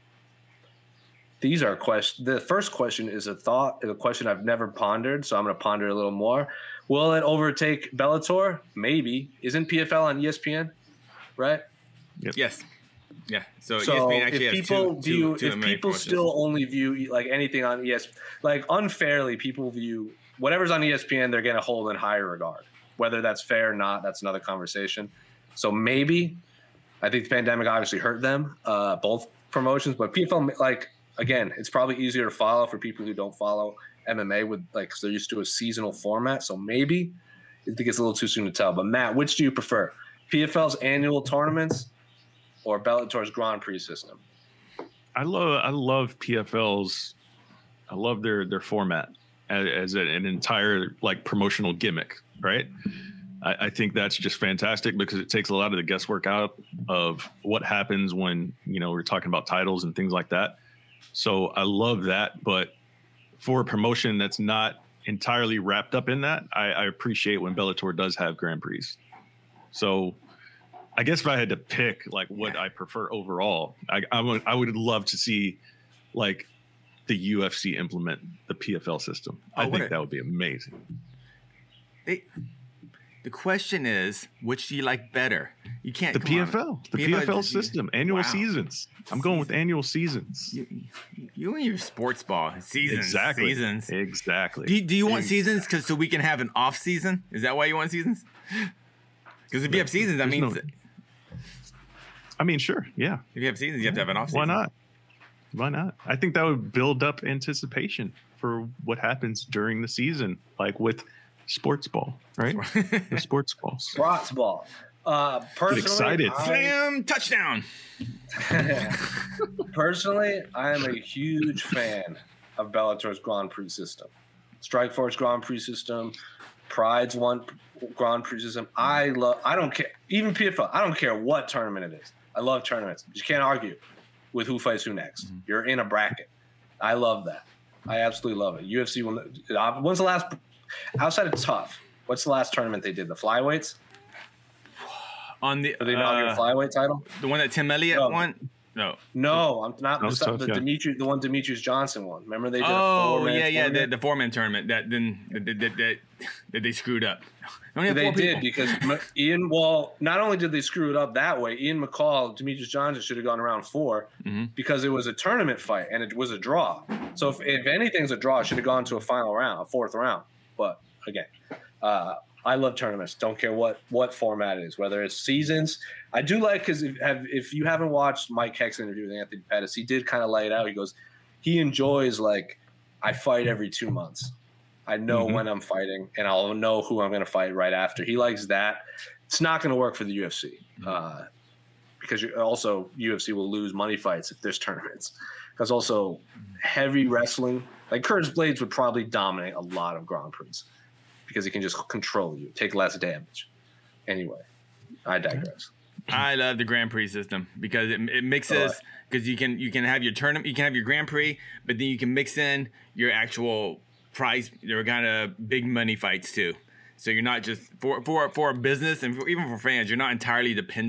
These are questions. The first question is a thought, is a question I've never pondered, so I'm going to ponder a little more. Will it overtake Bellator? Maybe. Isn't P F L on E S P N? Right? Yep. Yes. Yeah. So, so E S P N actually if has people two, view, two, two if people still only view like anything on E S P N, like unfairly, people view whatever's on E S P N, they're going to hold in higher regard. Whether that's fair or not, that's another conversation. So maybe, I think the pandemic obviously hurt them, uh, both promotions, but P F L, like, again, it's probably easier to follow for people who don't follow M M A with like, because they're used to a seasonal format. So maybe I think it's a little too soon to tell. But Matt, which do you prefer? P F L's annual tournaments or Bellator's Grand Prix system? I love I love P F L's. I love their their format as, as an entire like promotional gimmick, right? I, I think that's just fantastic because it takes a lot of the guesswork out of what happens when, you know, we're talking about titles and things like that. So I love that, but for a promotion that's not entirely wrapped up in that, I, I appreciate when Bellator does have Grand Prix. So I guess if I had to pick like what I prefer overall, I, I would I would love to see like the U F C implement the P F L system. Oh, I think a, that would be amazing. They, the question is, which do you like better? You can't. The P F L, on. the P F L, P F L system, annual wow. seasons. I'm going with annual seasons. You, you and your sports ball seasons. Exactly. Seasons. Exactly. Do you, do you want exactly. seasons because so we can have an off season? Is that why you want seasons? Because if you have seasons, that means. No, I mean, sure, yeah. If you have seasons, you have to have an off season. Why not? Why not? I think that would build up anticipation for what happens during the season, like with sports ball, right? The sports ball. Sports ball. Uh, personally, Get excited. I, Slam, touchdown. Personally, I am a huge fan of Bellator's Grand Prix system. Strikeforce Grand Prix system, Pride's one Grand Prix system. I love. I don't care. Even P F L. I don't care what tournament it is. I love tournaments. You can't argue with who fights who next. Mm-hmm. You're in a bracket. I love that. I absolutely love it. U F C. When's the last? Outside of Tough, what's the last tournament they did? The flyweights. On the For the inaugural uh, flyweight title, the one that Tim Elliott no. won. No, no, I'm not. No, the, tough, the yeah. Demetrius, the one Demetrius Johnson won. Remember they did. Oh a four-man yeah, yeah, tournament? the, the four man tournament that then that, that, that, that they screwed up. They, they did because Ian. Well, not only did they screw it up that way, Ian McCall, Demetrius Johnson should have gone around four mm-hmm. because it was a tournament fight and it was a draw. So if, if anything's a draw, it should have gone to a final round, a fourth round. But again, uh, I love tournaments. Don't care what what format it is, whether it's seasons. I do like because if, if you haven't watched Mike Heck's interview with Anthony Pettis, he did kind of lay it out. He goes, he enjoys like I fight every two months. I know mm-hmm. when I'm fighting, and I'll know who I'm going to fight right after. He likes that. It's not going to work for the U F C mm-hmm. uh, because you also U F C will lose money fights if there's tournaments. Because also heavy wrestling, like Curtis Blades would probably dominate a lot of Grand Prix because he can just control you, take less damage. Anyway, I digress. I love the Grand Prix system because it, it mixes because you can you can have your tournament, you can have your Grand Prix, but then you can mix in your actual prize. There are kind of big money fights too, so you're not just for for for a business and for, even for fans, you're not entirely dependent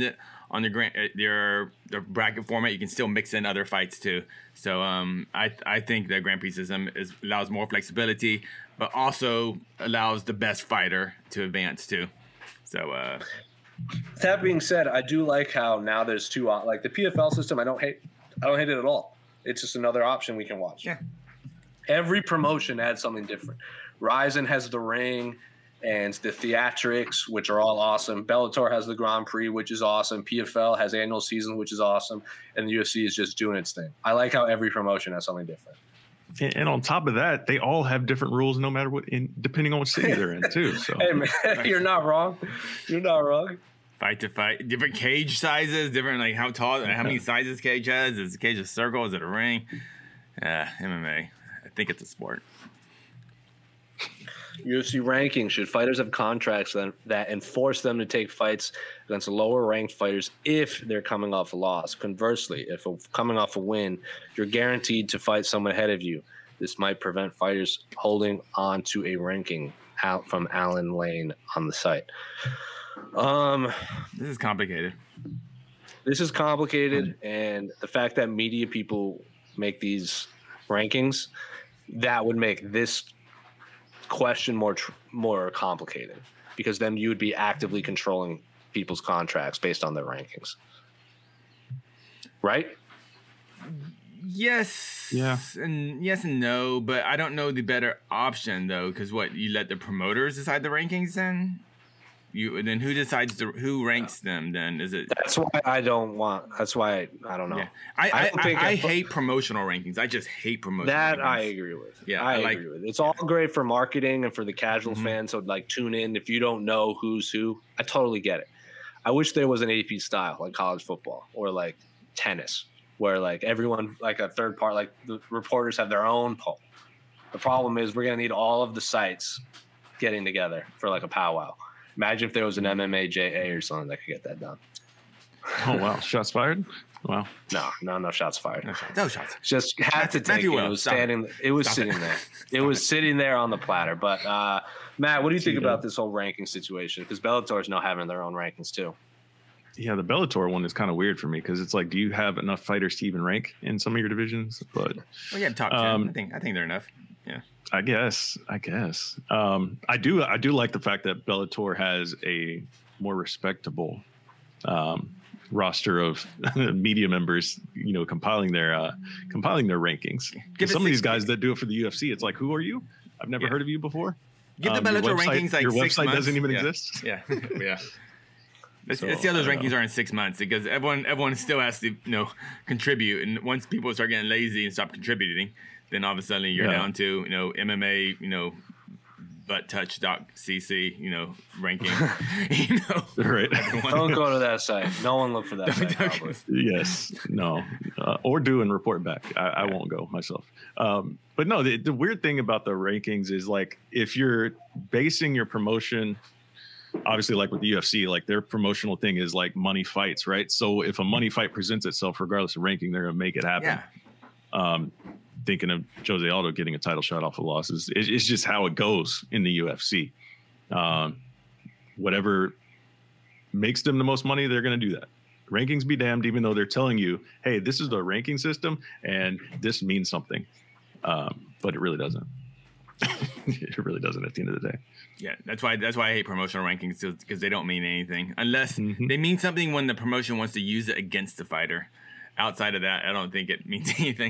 on the grand their their bracket format, you can still mix in other fights too. So um, I I think the Grand Prix system is allows more flexibility, but also allows the best fighter to advance too. So. Uh, That being said, I do like how now there's two uh, like the P F L system. I don't hate. I don't hate it at all. It's just another option we can watch. Yeah. Every promotion adds something different. Ryzen has the ring and the theatrics, which are all awesome. Bellator has the Grand Prix, which is awesome. P F L has annual season, which is awesome. And the U F C is just doing its thing. I like how every promotion has something different. And, and on top of that, they all have different rules, no matter what, in depending on what city they're in, too. So, hey man, you're not wrong. You're not wrong. Fight to fight, different cage sizes, different like how tall, how many sizes cage has. Is the cage a circle? Is it a ring? Uh, M M A. I think it's a sport. U F C ranking. Should fighters have contracts that, that enforce them to take fights against lower ranked fighters if they're coming off a loss? Conversely, if a, coming off a win, you're guaranteed to fight someone ahead of you. This might prevent fighters holding on to a ranking. Out from Alan Lane on the site. Um, this is complicated. This is complicated, and the fact that media people make these rankings, that would make this question more tr- more complicated, because then you would be actively controlling people's contracts based on their rankings, right? Yes, yeah, and yes and no, but I don't know the better option though, because what, you let the promoters decide the rankings then? You then who decides the, who ranks them? Then is it? That's why I don't want. That's why I, I don't know. Yeah. I I, I, I, think I, I if- hate promotional rankings. I just hate promotional. That rankings. I agree with. Yeah, I, I like- agree with. It's all great for marketing and for the casual Mhm. fans. So like tune in if you don't know who's who. I totally get it. I wish there was an A P style like college football or like tennis, where like everyone like a third part, like the reporters have their own poll. The problem is we're gonna need all of the sites getting together for like a powwow. Imagine if there was an M M A J A or something that could get that done. Oh wow, shots fired! Wow. No, no, no shots fired. No shots. No shots. Just had to take Matthew it. Will, It was stop it. standing. It was Stop sitting it. there. It was sitting there on the platter. But uh, Matt, what do you think Cheated. about this whole ranking situation? Because Bellator is now having their own rankings too. Yeah, the Bellator one is kind of weird for me because it's like, do you have enough fighters to even rank in some of your divisions? But Well, yeah, top ten. Um, I think I think they're enough. Yeah. I guess, I guess. Um, I do, I do like the fact that Bellator has a more respectable um, roster of media members, you know, compiling their uh, compiling their rankings. Give it Some of these six- guys that do it for the U F C, it's like, who are you? I've never Yeah. heard of you before. Give the Um, your Bellator website- rankings like your six website months. doesn't even yeah. exist. Yeah, yeah. Let's, So, let's see how those I don't rankings know. are in six months because everyone everyone still has to you know contribute, and once people start getting lazy and stop contributing, then all of a sudden you're Yeah. down to you know M M A you know butt touch dot C C you know ranking. you know, Right. everyone- Don't go to that site. No one look for that site. Probably. Yes, no, uh, or do and report back. I, I won't go myself. Um, but no, the, the weird thing about the rankings is like if you're basing your promotion, obviously, like with the U F C, like their promotional thing is like money fights, right? So if a money fight presents itself, regardless of ranking, they're gonna make it happen. Yeah. Um, thinking of Jose Aldo getting a title shot off of losses, it, it's just how it goes in the U F C. Um, whatever makes them the most money, they're going to do that. Rankings be damned, even though they're telling you, hey, this is the ranking system and this means something. Um, but it really doesn't. It really doesn't at the end of the day. Yeah, that's why that's why I hate promotional rankings because they don't mean anything unless Mm-hmm. they mean something when the promotion wants to use it against the fighter. Outside of that, I don't think it means anything.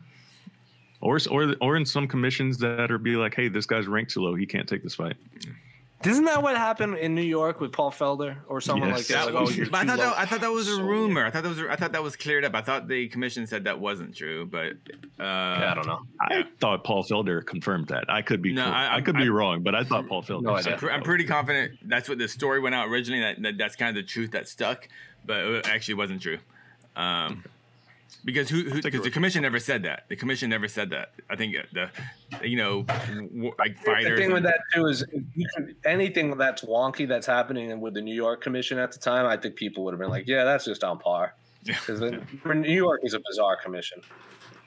Or, or, or in some commissions that are be like, hey, this guy's ranked too low. He can't take this fight. Isn't that what happened in New York with Paul Felder or someone Yes. like that? That Like, was- oh, you're but I too thought low. that I thought that was a So- rumor. I thought that was I thought that was cleared up. I thought the commission said that wasn't true, but uh, Yeah, I don't know. I thought Paul Felder confirmed that. I could be No, cool. I- I, could I- be wrong, but I thought Paul Felder. No said idea. I'm pretty confident that's what the story went out originally. That, that that's kind of the truth that stuck, but it actually wasn't true. Um, because who? who because the commission never said that. The commission never said that. I think the, you know, w- like fighters. The thing with and- that too is you can, anything that's wonky that's happening with the New York Commission at the time, I think people would have been like, "Yeah, that's just on par." Because New York is a bizarre commission.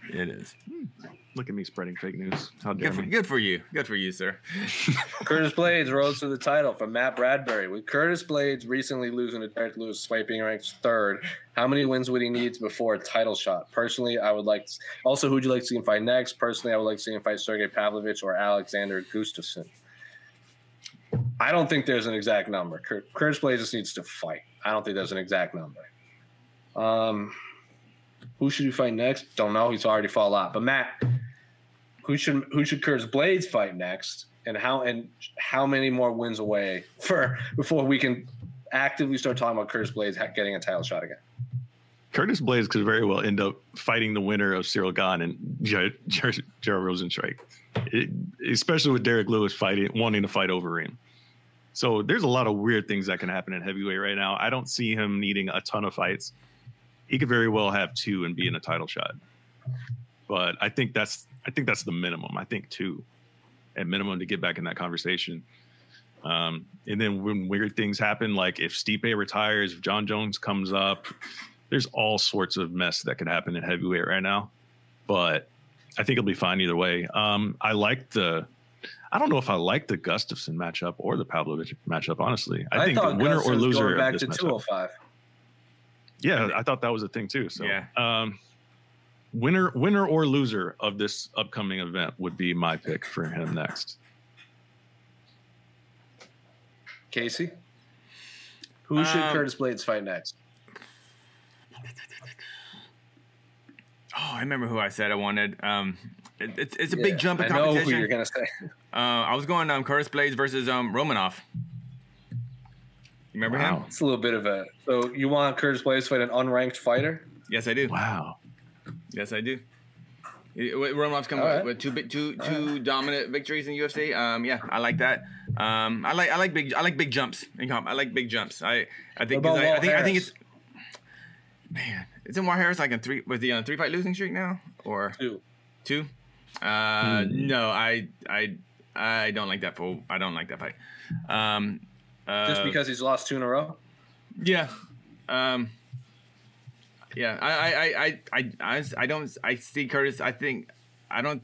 It is. Look at me spreading fake news. How dare Good for, me? good for you. Good for you, sir. Curtis Blades rose to the title from Matt Bradbury. With Curtis Blades recently losing to Derek Lewis, despite being ranked third, how many wins would he need before a title shot? Personally, I would like. To, also, who'd you like to see him fight next? Personally, I would like to see him fight Sergey Pavlovich or Alexander Gustafsson. I don't think there's an exact number. Cur- Curtis Blades just needs to fight. I don't think there's an exact number. Um, who should he fight next? Don't know. He's already fought a lot. But Matt, who should who should Curtis Blades fight next? And how and how many more wins away for before we can actively start talking about Curtis Blades getting a title shot again? Curtis Blades could very well end up fighting the winner of Cyril Gane and Gerald Rosenstrike, it, especially with Derek Lewis fighting, wanting to fight over him. So there's a lot of weird things that can happen in heavyweight right now. I don't see him needing a ton of fights. He could very well have two and be in a title shot. But I think that's I think that's the minimum. I think two at minimum to get back in that conversation. Um, and then when weird things happen, like if Stipe retires, if John Jones comes up, there's all sorts of mess that could happen in heavyweight right now. But I think it'll be fine either way. Um, I like the I don't know if I like the Gustafsson matchup or the Pavlovich matchup, honestly. I, I think the winner or loser back of this to two oh five. Yeah, I thought that was a thing too. So yeah. um, winner winner or loser of this upcoming event would be my pick for him next. Casey? Who should Um, Curtis Blades fight next? Oh, I remember who I said I wanted. Um, it, it's it's a Yeah, big jump in I know competition. who you're gonna say. Uh, I was going um, Curtis Blades versus um, Romanov. You remember him? It's a little bit of a. So you want Curtis Blades to fight an unranked fighter? Yes, I do. Wow. Yes, I do. Romanov's come All with, right. with two big, two two dominant victories in U F C. Um, yeah, I like that. Um, I like I like big I like big jumps in comp. I like big jumps. I I think What about 'cause I, I Walt think I think Harris? it's man. Isn't Walt Harris like a three? Was he on a three fight losing streak now or two? Two. Uh, Hmm. no, I I I don't like that full. I don't like that fight. Um, uh, Just because he's lost two in a row? Yeah. Um, yeah. I, I, I, I, I, I don't, I see Curtis. I think, I don't,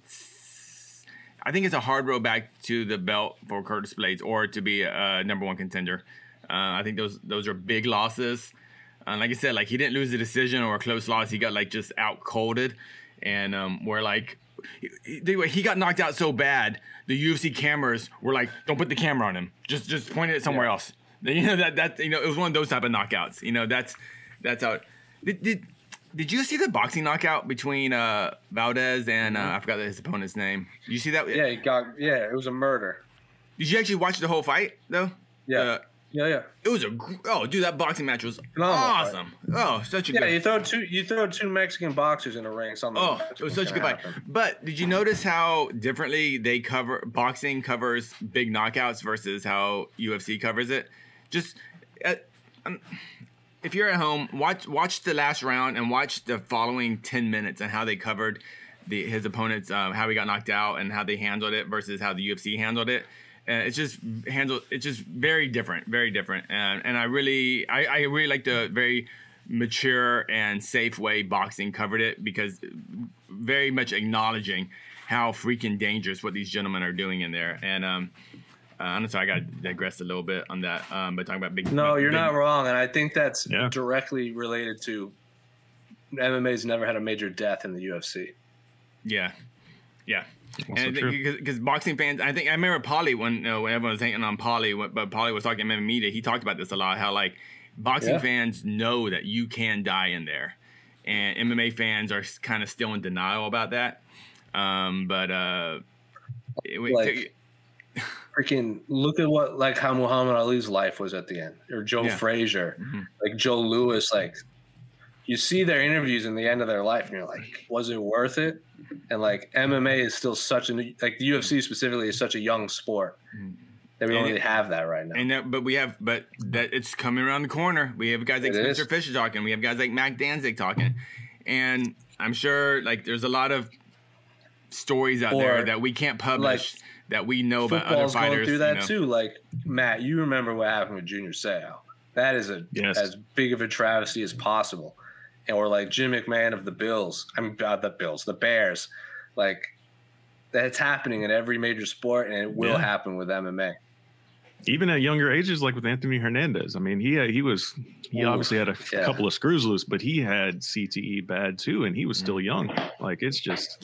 I think it's a hard road back to the belt for Curtis Blades or to be a number one contender. Uh, I think those, those are big losses. Uh, like I said, like he didn't lose the decision or a close loss. He got like just out colded. And, um, we're like, he, he got knocked out so bad. The U F C cameras were like, don't put the camera on him. Just, just point it somewhere Yeah. else. You know, that, that, you know, it was one of those type of knockouts. You know, that's, that's how it, did, did, did you see the boxing knockout between uh, Valdez and uh, I forgot his opponent's name? Did you see that? Yeah, he got. Yeah, it was a murder. Did you actually watch the whole fight though? Yeah. Uh, Yeah, yeah. it was a gr- oh, dude, that boxing match was Phenomenal fight. awesome. Oh, such a Yeah, good. you throw two. You throw two Mexican boxers in a ring. Something. Oh, magical it was such a good can fight. happen. But did you notice how differently they cover boxing covers big knockouts versus how U F C covers it? Just uh, um, if you're at home, watch watch the last round and watch the following ten minutes and how they covered the his opponents, um, how he got knocked out and how they handled it versus how the U F C handled it. Uh, it's just handled. It's just very different, very different. And and I really, I, I really like the very mature and safe way boxing covered it because very much acknowledging how freaking dangerous what these gentlemen are doing in there. And um, uh, I'm sorry, I got to digress a little bit on that. Um, but talking about big. No, big, you're big, not wrong, and I think that's Yeah. directly related to M M A's never had a major death in the U F C. Yeah, yeah. Also And true. because boxing fans, I think I remember Paulie when you know, when everyone was hating on Paulie, when- but Paulie was talking to M M A Media. He talked about this a lot. How like boxing Yeah. fans know that you can die in there, and M M A fans are kind of still in denial about that. Um, but uh, it, Like- Freaking look at what like how Muhammad Ali's life was at the end, or Joe Yeah. Frazier, Mhm. like Joe Lewis. Like you see their interviews in the end of their life, and you're like, was it worth it? And like M M A is still such a like the U F C specifically is such a young sport that we don't And really it- have that right now. And that, but we have, but that it's coming around the corner. We have guys like It Spencer is. Fisher talking. We have guys like Mac Danzig talking, and I'm sure like there's a lot of stories out Or, there that we can't publish that we know about other Football's fighters. going through that you know. too. Like Matt, you remember what happened with Junior Seau? That is a Yes. as big of a travesty as possible. or like Jim McMahon of the Bills. I mean, uh, the Bills, the Bears. Like, that's happening in every major sport, and it will Yeah. happen with M M A. Even at younger ages, like with Anthony Hernandez. I mean, he uh, he was he Ooh, obviously had a yeah. couple of screws loose, but he had C T E bad too, and he was still young. Like, it's just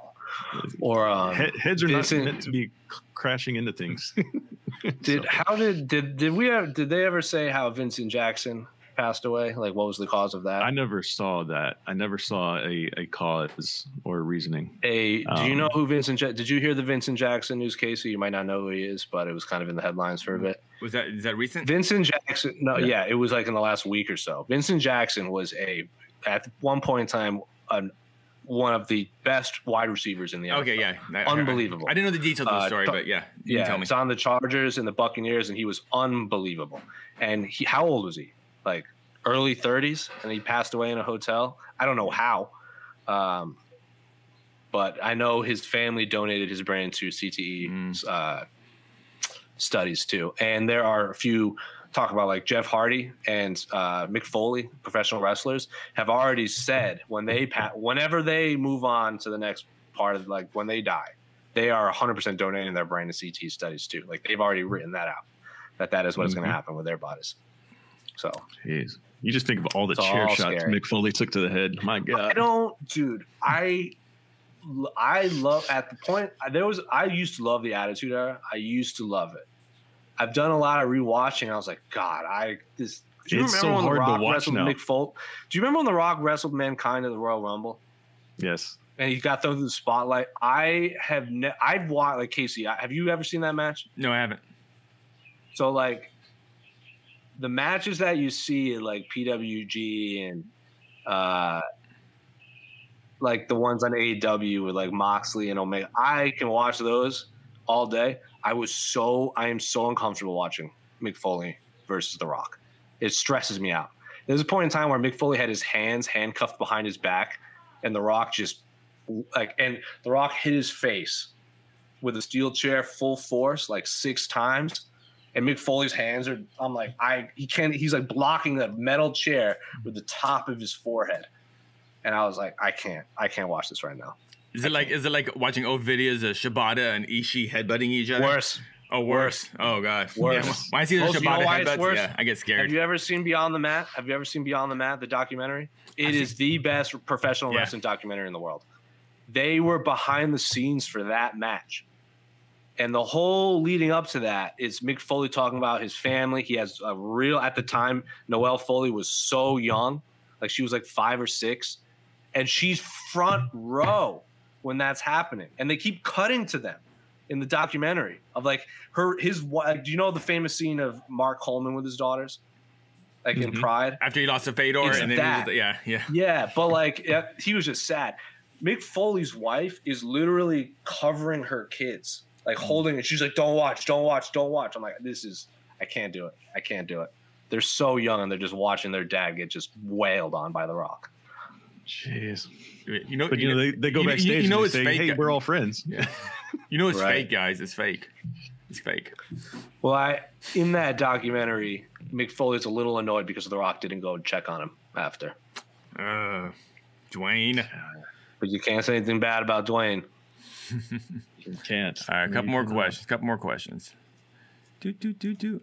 or um, he- heads are Vincent- not meant to be c- crashing into things. Did how did did did we ever, did they ever say how Vincent Jackson passed away? Like, what was the cause of that? I never saw that. I never saw a, a cause or reasoning. A, do you Um, know who Vincent? Ja- did you hear the Vincent Jackson news, Casey? You might not know who he is, but it was kind of in the headlines for a bit. Was that is that recent? Vincent Jackson. No, Yeah. yeah, it was like in the last week or so. Vincent Jackson was a at one point in time an, one of the best wide receivers in the N F L. Okay, yeah, I- I- unbelievable. I didn't know the details of the Uh, story, t- but yeah, you yeah, can tell me. it's on the Chargers and the Buccaneers, and he was unbelievable. And he, how old was he? Like early thirties, and he passed away in a hotel. I don't know how, um, but I know his family donated his brain to C T E Mm. uh, studies too. And there are a few talk about like Jeff Hardy and uh, Mick Foley, professional wrestlers, have already said when they pa- whenever they move on to the next part of like when they die, they are one hundred percent donating their brain to C T E studies too. Like they've already written that out, that that is what is going Mhm. to happen with their bodies. So, Jeez. You just think of all the It's chair all shots scary. Mick Foley took to the head. My God. I don't, dude. I I love at the point there was. I used to love the Attitude Era. I used to love it. I've done a lot of rewatching. I was like, God, I this. Do you It's remember so when The hard to Rock watch wrestled now. Mick Foley? Do you remember when The Rock wrestled Mankind at the Royal Rumble? Yes. And he got thrown through the spotlight. I have. Ne- I've watched like Casey. I- Have you ever seen that match? No, I haven't. So like the matches that you see at like P W G and uh like the ones on A E W with like Moxley and Omega, I can watch those all day. I was so I am so uncomfortable watching Mick Foley versus The Rock. It stresses me out. There's a point in time where Mick Foley had his hands handcuffed behind his back, and The Rock just like and The Rock hit his face with a steel chair full force like six times. And Mick Foley's hands are, I'm like, I, he can't, he's like blocking the metal chair with the top of his forehead. And I was like, I can't, I can't watch this right now. Is it like is it like watching old videos of Shibata and Ishii headbutting each other? Worse. Oh, worse. Oh, God. Worse. Yeah, when I see the Most- you know Shibata why it's headbutts, worse? yeah, I get scared. Have you ever seen Beyond the Mat? Have you ever seen Beyond the Mat, the documentary? It is the best professional Yeah. wrestling documentary in the world. They were behind the scenes for that match. And the whole leading up to that is Mick Foley talking about his family. He has a real, at the time, Noelle Foley was so young. Like she was like five or six. And she's front row when that's happening. And they keep cutting to them in the documentary of like her, his, wi- do you know the famous scene of Mark Coleman with his daughters? Like in Mhm. Pride? After he lost to Fedor, It's and then that. he was, yeah, yeah. Yeah, but like yeah, he was just sad. Mick Foley's wife is literally covering her kids, like holding it. She's like, "Don't watch, don't watch, don't watch." I'm like, "This is, I can't do it. I can't do it." They're so young and they're just watching their dad get just wailed on by The Rock. Jeez. You know, But you know, they, they go you, backstage you, you know and it's they say, fake. hey, we're all friends. Yeah. You know it's Right. fake, guys. It's fake. It's fake. Well, I in that documentary, Mick Foley's a little annoyed because The Rock didn't go and check on him after. Uh, Dwayne. But you can't say anything bad about Dwayne. You can't. All right, a couple You more cannot. questions. couple more questions. Do, do, do, do.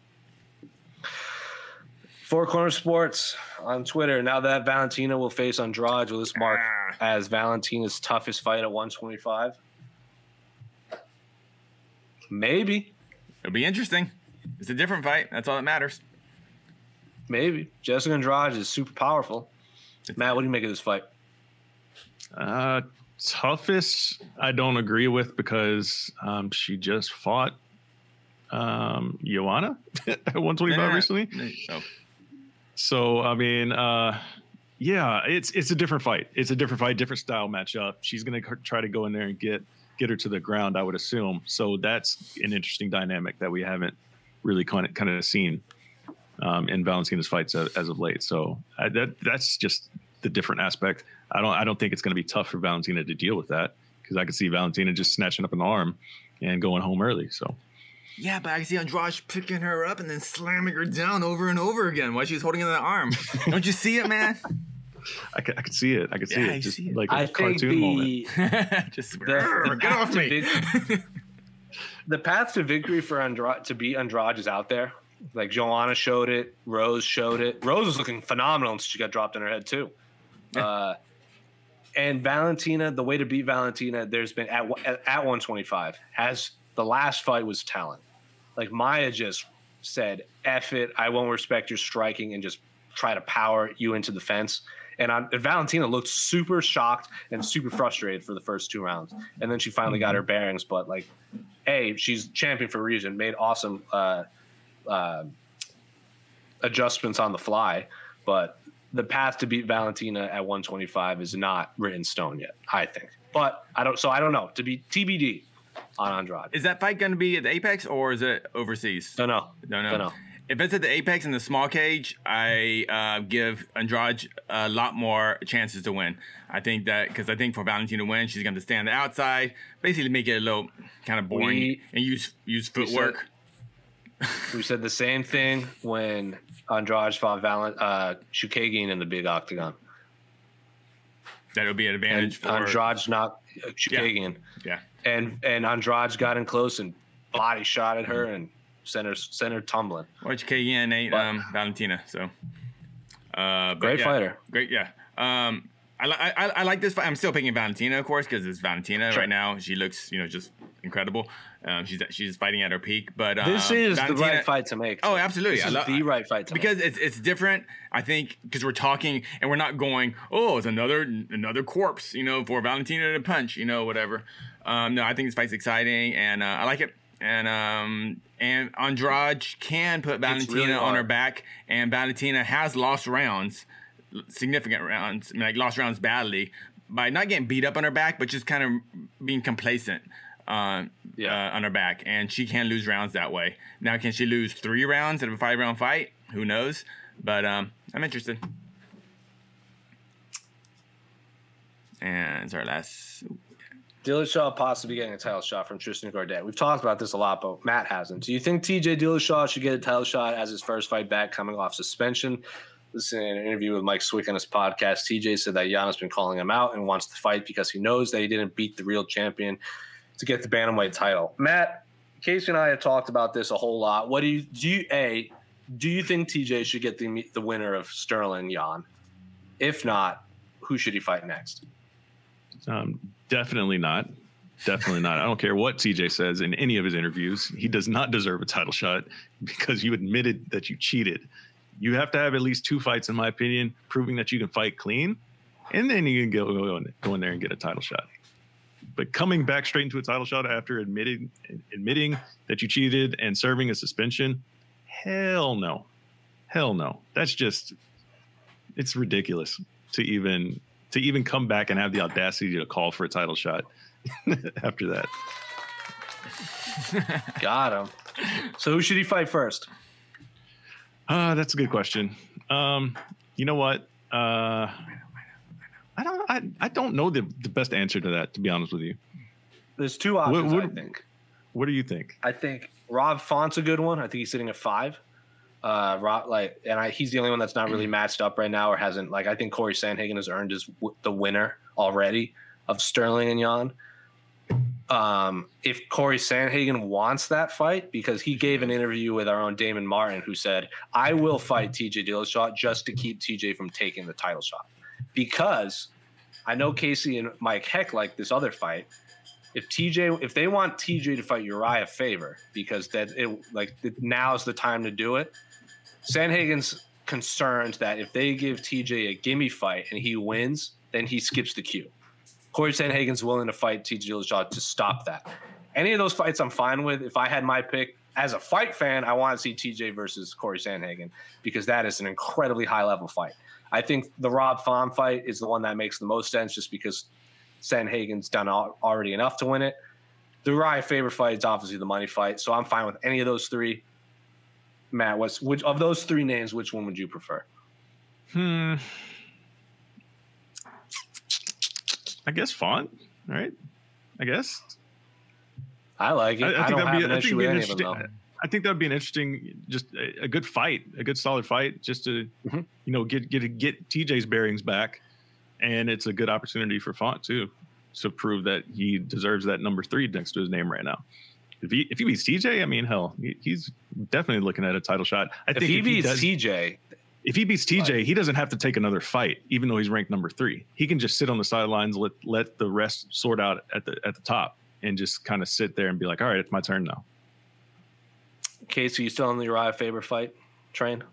Four Corner Sports on Twitter. Now that Valentina will face Andrade, will this mark as Valentina's toughest fight at one twenty-five? Maybe. It'll be interesting. It's a different fight. That's all that matters. Maybe. Jessica Andrade is super powerful. Matt, what do you make of this fight? Uh, toughest, I don't agree with because um, she just fought um, Joanna at one twenty-five Nah, recently. Oh. So I mean, uh, yeah, it's it's a different fight. It's a different fight, different style matchup. She's gonna c- try to go in there and get get her to the ground, I would assume. So that's an interesting dynamic that we haven't really kind of kind of seen um, in Valentina's fights as, as of late. So I, that that's just the different aspect. I don't I don't think it's going to be tough for Valentina to deal with that because I could see Valentina just snatching up an arm and going home early. So. Yeah, but I can see Andrade picking her up and then slamming her down over and over again while she's holding in the arm. Don't you see it, man? I could, I could see it. I could see Yeah, it. I Just see it. like a I think cartoon the, moment. Just the, the get off path to me. vic- the path to victory for Andrade to beat Andrade is out there. Like Joanna showed it, Rose showed it. Rose was looking phenomenal until she got dropped in her head too. Yeah. Uh, and Valentina, the way to beat Valentina, there's been at at one twenty-five. Has the last fight was talent. Like Maya just said, "F it, I won't respect your striking," and just try to power you into the fence. And, on, and Valentina looked super shocked and super frustrated for the first two rounds, and then she finally mm-hmm. got her bearings. But like, a she's champion for a reason. Made awesome. Uh, Uh, adjustments on the fly, but the path to beat Valentina at one twenty-five is not written in stone yet, I think. But I don't, so I don't know. To be T B D on Andrade. Is that fight going to be at the Apex or is it overseas? Don't know. Don't know. Don't know. If it's at the Apex in the small cage, I uh, give Andrade a lot more chances to win. I think that because I think for Valentina to win, she's going to stay on the outside, basically make it a little kind of boring We, and use use footwork. We said, we said the same thing when Andrade fought Valent, uh, Chookagian in the big octagon. That would be an advantage and for Andrade's knocked uh, Chookagian. Yeah. yeah. And and Andrade got in close and body shot at her and sent her, sent her tumbling. Or Chookagian ain't um, Valentina. So, uh, great yeah, fighter. Great, yeah. Um, I, I, I like this fight. I'm still picking Valentina, of course, because it's Valentina sure. right now. She looks, you know, just incredible. Um, she's she's fighting at her peak. But um, this is Valentina, the right fight to make. Oh, absolutely. This I is love, the right fight to because make. it's it's different. I think because we're talking and we're not going, oh, it's another another corpse, you know, for Valentina to punch, you know, whatever. Um, no, I think this fight's exciting and uh, I like it. And um, and Andrade can put Valentina really on her back, and Valentina has lost rounds, significant rounds, I mean, like lost rounds badly by not getting beat up on her back, but just kind of being complacent uh, yeah. uh, on her back, and she can lose rounds that way. Now, can she lose three rounds out of a five-round fight? Who knows? But um, I'm interested. And it's our last. Dillashaw possibly getting a title shot from Tristan Gordet. We've talked about this a lot, but Matt hasn't. Do you think T J Dillashaw should get a title shot as his first fight back coming off suspension? Listening to an interview with Mike Swick on his podcast, T J said that Yanna's been calling him out and wants to fight because he knows that he didn't beat the real champion to get the bantamweight title. Matt, Casey and I have talked about this a whole lot. What do you do? You, a, do you think T J should get the the winner of Sterling Yan? If not, who should he fight next? Um, definitely not. Definitely not. I don't care what T J says in any of his interviews. He does not deserve a title shot because you admitted that you cheated. You have to have at least two fights, in my opinion, proving that you can fight clean, and then you can go, go, in, go in there and get a title shot. But coming back straight into a title shot after admitting admitting that you cheated and serving a suspension, hell no. Hell no. That's just, it's ridiculous to even to even come back and have the audacity to call for a title shot after that. Got him. So who should he fight first? Uh, that's a good question. Um, you know what? Uh, I don't. I, I don't know the, the best answer to that. To be honest with you, there's two options. What, what, I think. What do you think? I think Rob Font's a good one. I think he's sitting at five. Uh, Rob, like, and I, he's the only one that's not really matched up right now, or hasn't. Like, I think Corey Sandhagen has earned his the winner already of Sterling and Yan. Um, if Corey Sandhagen wants that fight, because he gave an interview with our own Damon Martin, who said, I will fight T J Dillashaw just to keep T J from taking the title shot. Because I know Casey and Mike Heck like this other fight. If T J, if they want T J to fight Uriah Faber, because that it like now's the time to do it. Sandhagen's concerned that if they give T J a gimme fight and he wins, then he skips the queue. Corey Sandhagen's willing to fight T J Dillashaw to stop that. Any of those fights I'm fine with. If I had my pick as a fight fan, I want to see T J versus Corey Sandhagen because that is an incredibly high level fight. I think the Rob Font fight is the one that makes the most sense just because Sandhagen's done already enough to win it. The Uriah Faber fight is obviously the money fight, so I'm fine with any of those three. Matt, what's which of those three names? Which one would you prefer? Hmm. I guess Font, right? I guess. I like it. I, I, I don't have be, an I issue with any of them, though. I think that would be an interesting, just a, a good fight, a good solid fight, just to mm-hmm. you know get get get T J's bearings back, and it's a good opportunity for Font too to prove that he deserves that number three next to his name right now. If he if he beats T J, I mean, hell, he, he's definitely looking at a title shot. I if think he if beats he does, T J, if he beats T J, like, he doesn't have to take another fight, even though he's ranked number three. He can just sit on the sidelines, let let the rest sort out at the at the top, and just kind of sit there and be like, all right, it's my turn now. Casey, you still on the Uriah Faber fight train?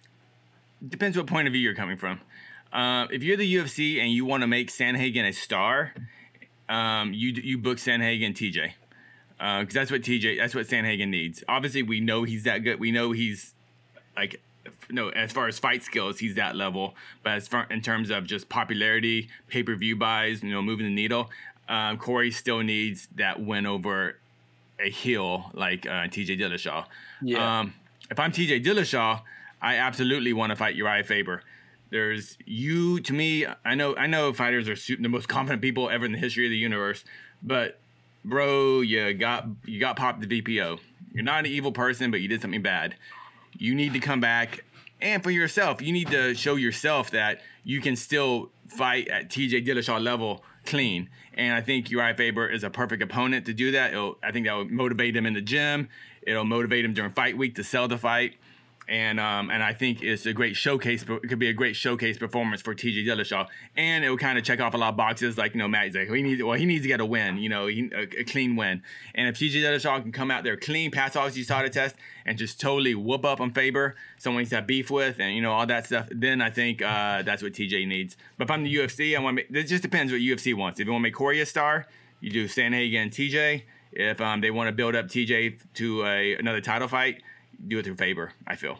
Depends what point of view you're coming from. Uh, if you're the U F C and you want to make Sandhagen a star, um, you you book Sandhagen T J. Because uh, that's what T J, that's what Sandhagen needs. Obviously, we know he's that good. We know he's like, no, as far as fight skills, he's that level. But as far in terms of just popularity, pay per view buys, you know, moving the needle, um, Corey still needs that win over a heel like uh, T J Dillashaw. Yeah. Um, if I'm T J Dillashaw, I absolutely want to fight Uriah Faber. There's you to me. I know, I know, fighters are the most confident people ever in the history of the universe, but. Bro, you got you got popped the V P O. You're not an evil person, but you did something bad. You need to come back, and for yourself, you need to show yourself that you can still fight at T J Dillashaw level clean. And I think Uriah Faber is a perfect opponent to do that. It'll, I think that will motivate him in the gym. It'll motivate him during fight week to sell the fight. And um, and I think it's a great showcase. It could be a great showcase performance for T J Dillashaw, and it will kind of check off a lot of boxes. Like you know, Matt's like, well, he needs well, he needs to get a win. You know, he, a, a clean win. And if T J Dillashaw can come out there clean, pass all his U S A D A test, and just totally whoop up on Faber, someone he's had beef with, and you know all that stuff, then I think uh, that's what T J needs. But if I'm the U F C, I want to. It just depends what U F C wants. If you want to make Corey a star, you do Sandhagen T J. If um, they want to build up T J to a, another title fight, do it through Faber. I feel.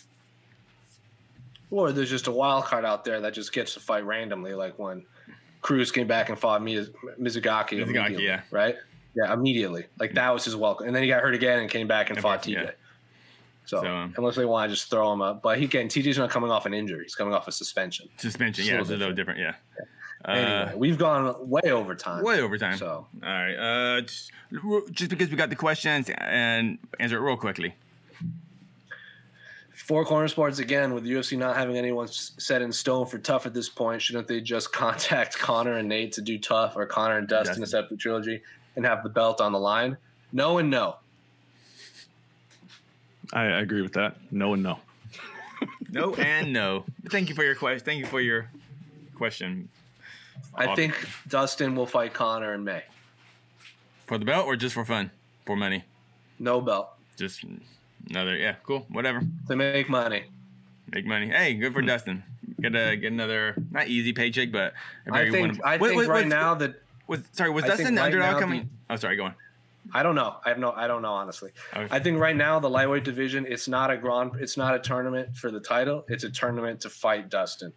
Or there's just a wild card out there that just gets to fight randomly, like when Cruz came back and fought Miz- Mizugaki. Mizugaki, yeah. Right? Yeah, immediately. Like, that was his welcome. And then he got hurt again and came back and, and fought T J. Yeah. So, so um, unless they want to just throw him up. But he can. T J's not coming off an injury. He's coming off a suspension. Suspension, it's yeah. A It's a little different, yeah. yeah. Anyway, uh, we've gone way over time. Way over time. So, all right. Uh, just, just because we got the questions and answer it real quickly. Four Corner Sports, again, with the U F C not having anyone set in stone for Tough at this point, shouldn't they just contact Conor and Nate to do Tough, or Conor and Dustin to set up the trilogy and have the belt on the line? No and no. I, I agree with that. No and no. No and no. Thank you for your question. Thank you for your question. I Off. think Dustin will fight Conor in May. For the belt or just for fun? For money? No belt. Just... Another, yeah, cool, whatever. To make money. Make money. Hey, good for hmm. Dustin. Get a get another not easy paycheck, but a very I think winnable. I wait, think wait, right wait, now that was sorry was I Dustin the right underdog coming? The, oh, sorry, go on. I don't know. I have no. I don't know honestly. Okay. I think right now the lightweight division it's not a grand. It's not a tournament for the title. It's a tournament to fight Dustin.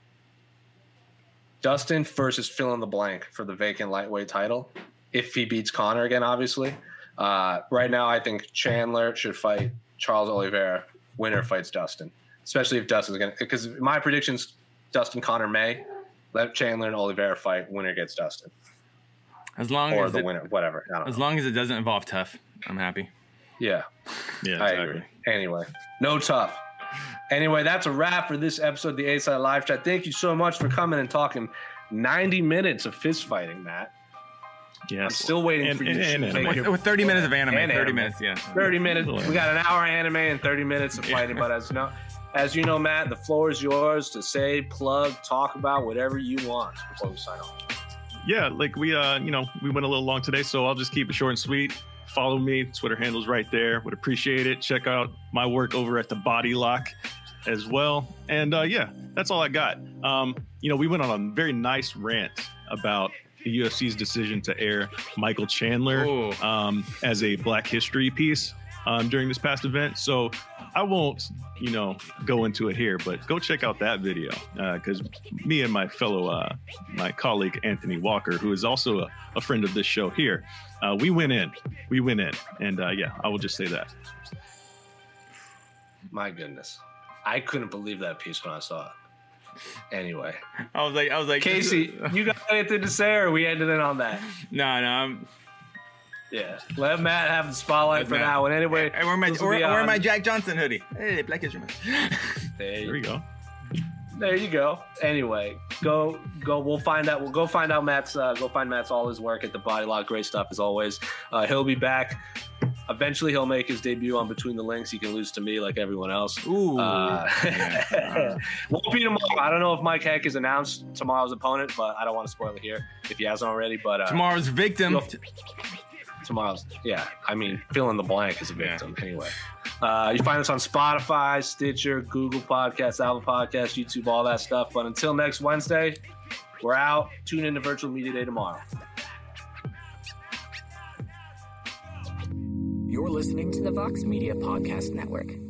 Dustin versus fill in the blank for the vacant lightweight title. If he beats Conor again, obviously. Uh, right now, I think Chandler should fight Charles Oliveira. Winner fights Dustin, especially if Dustin's going to – because my prediction's Dustin, Conor, May. Let Chandler and Oliveira fight. Winner gets Dustin. As long or as the it, winner, whatever. I don't as know. long as it doesn't involve Tough, I'm happy. Yeah. Yeah, I exactly. agree. Anyway, no Tough. Anyway, that's a wrap for this episode of the A-Side Live Chat. Thank you so much for coming and talking ninety minutes of fist fighting, Matt. Yes. I'm still waiting and, for you and, to and make with, with thirty minutes of anime. And thirty anime. minutes, yeah. thirty minutes. We got an hour of anime and thirty minutes of fighting. But as you know, as you know, Matt, the floor is yours to say, plug, talk about whatever you want before we sign off. Yeah, like we, uh, you know, we went a little long today, so I'll just keep it short and sweet. Follow me. Twitter handle's right there. Would appreciate it. Check out my work over at the Body Lock as well. And uh, yeah, that's all I got. Um, you know, we went on a very nice rant about the U F C's decision to air Michael Chandler um, as a Black History piece um, during this past event. So I won't, you know, go into it here, but go check out that video because uh, me and my fellow, uh, my colleague Anthony Walker, who is also a, a friend of this show here, uh, we went in, we went in, and uh, yeah, I will just say that. My goodness, I couldn't believe that piece when I saw it. Anyway, I was like, I was like, Casey, you got anything to say, or we ended it on that? No, no, I'm, Yeah, let Matt have the spotlight Let for Matt. now. And anyway, I wear my, this I will wear, be I wear on- my Jack Johnson hoodie. Hey, Black History Month. There There we go. There you go. Anyway, go go. We'll find out. We'll go find out Matt's. Uh, go find Matt's all his work at the Body Lock. Great stuff as always. Uh, he'll be back. Eventually, he'll make his debut on Between the Links. He can lose to me like everyone else. Ooh. Uh, Yeah. won't be tomorrow. I don't know if Mike Heck has announced tomorrow's opponent, but I don't want to spoil it here if he hasn't already. But uh, Tomorrow's victim. you'll- Tomorrow's, yeah. I mean, fill in the blank as a victim. Anyway, uh, you find us on Spotify, Stitcher, Google Podcasts, Apple Podcasts, YouTube, all that stuff. But until next Wednesday, we're out. Tune in to Virtual Media Day tomorrow. You're listening to the Vox Media Podcast Network.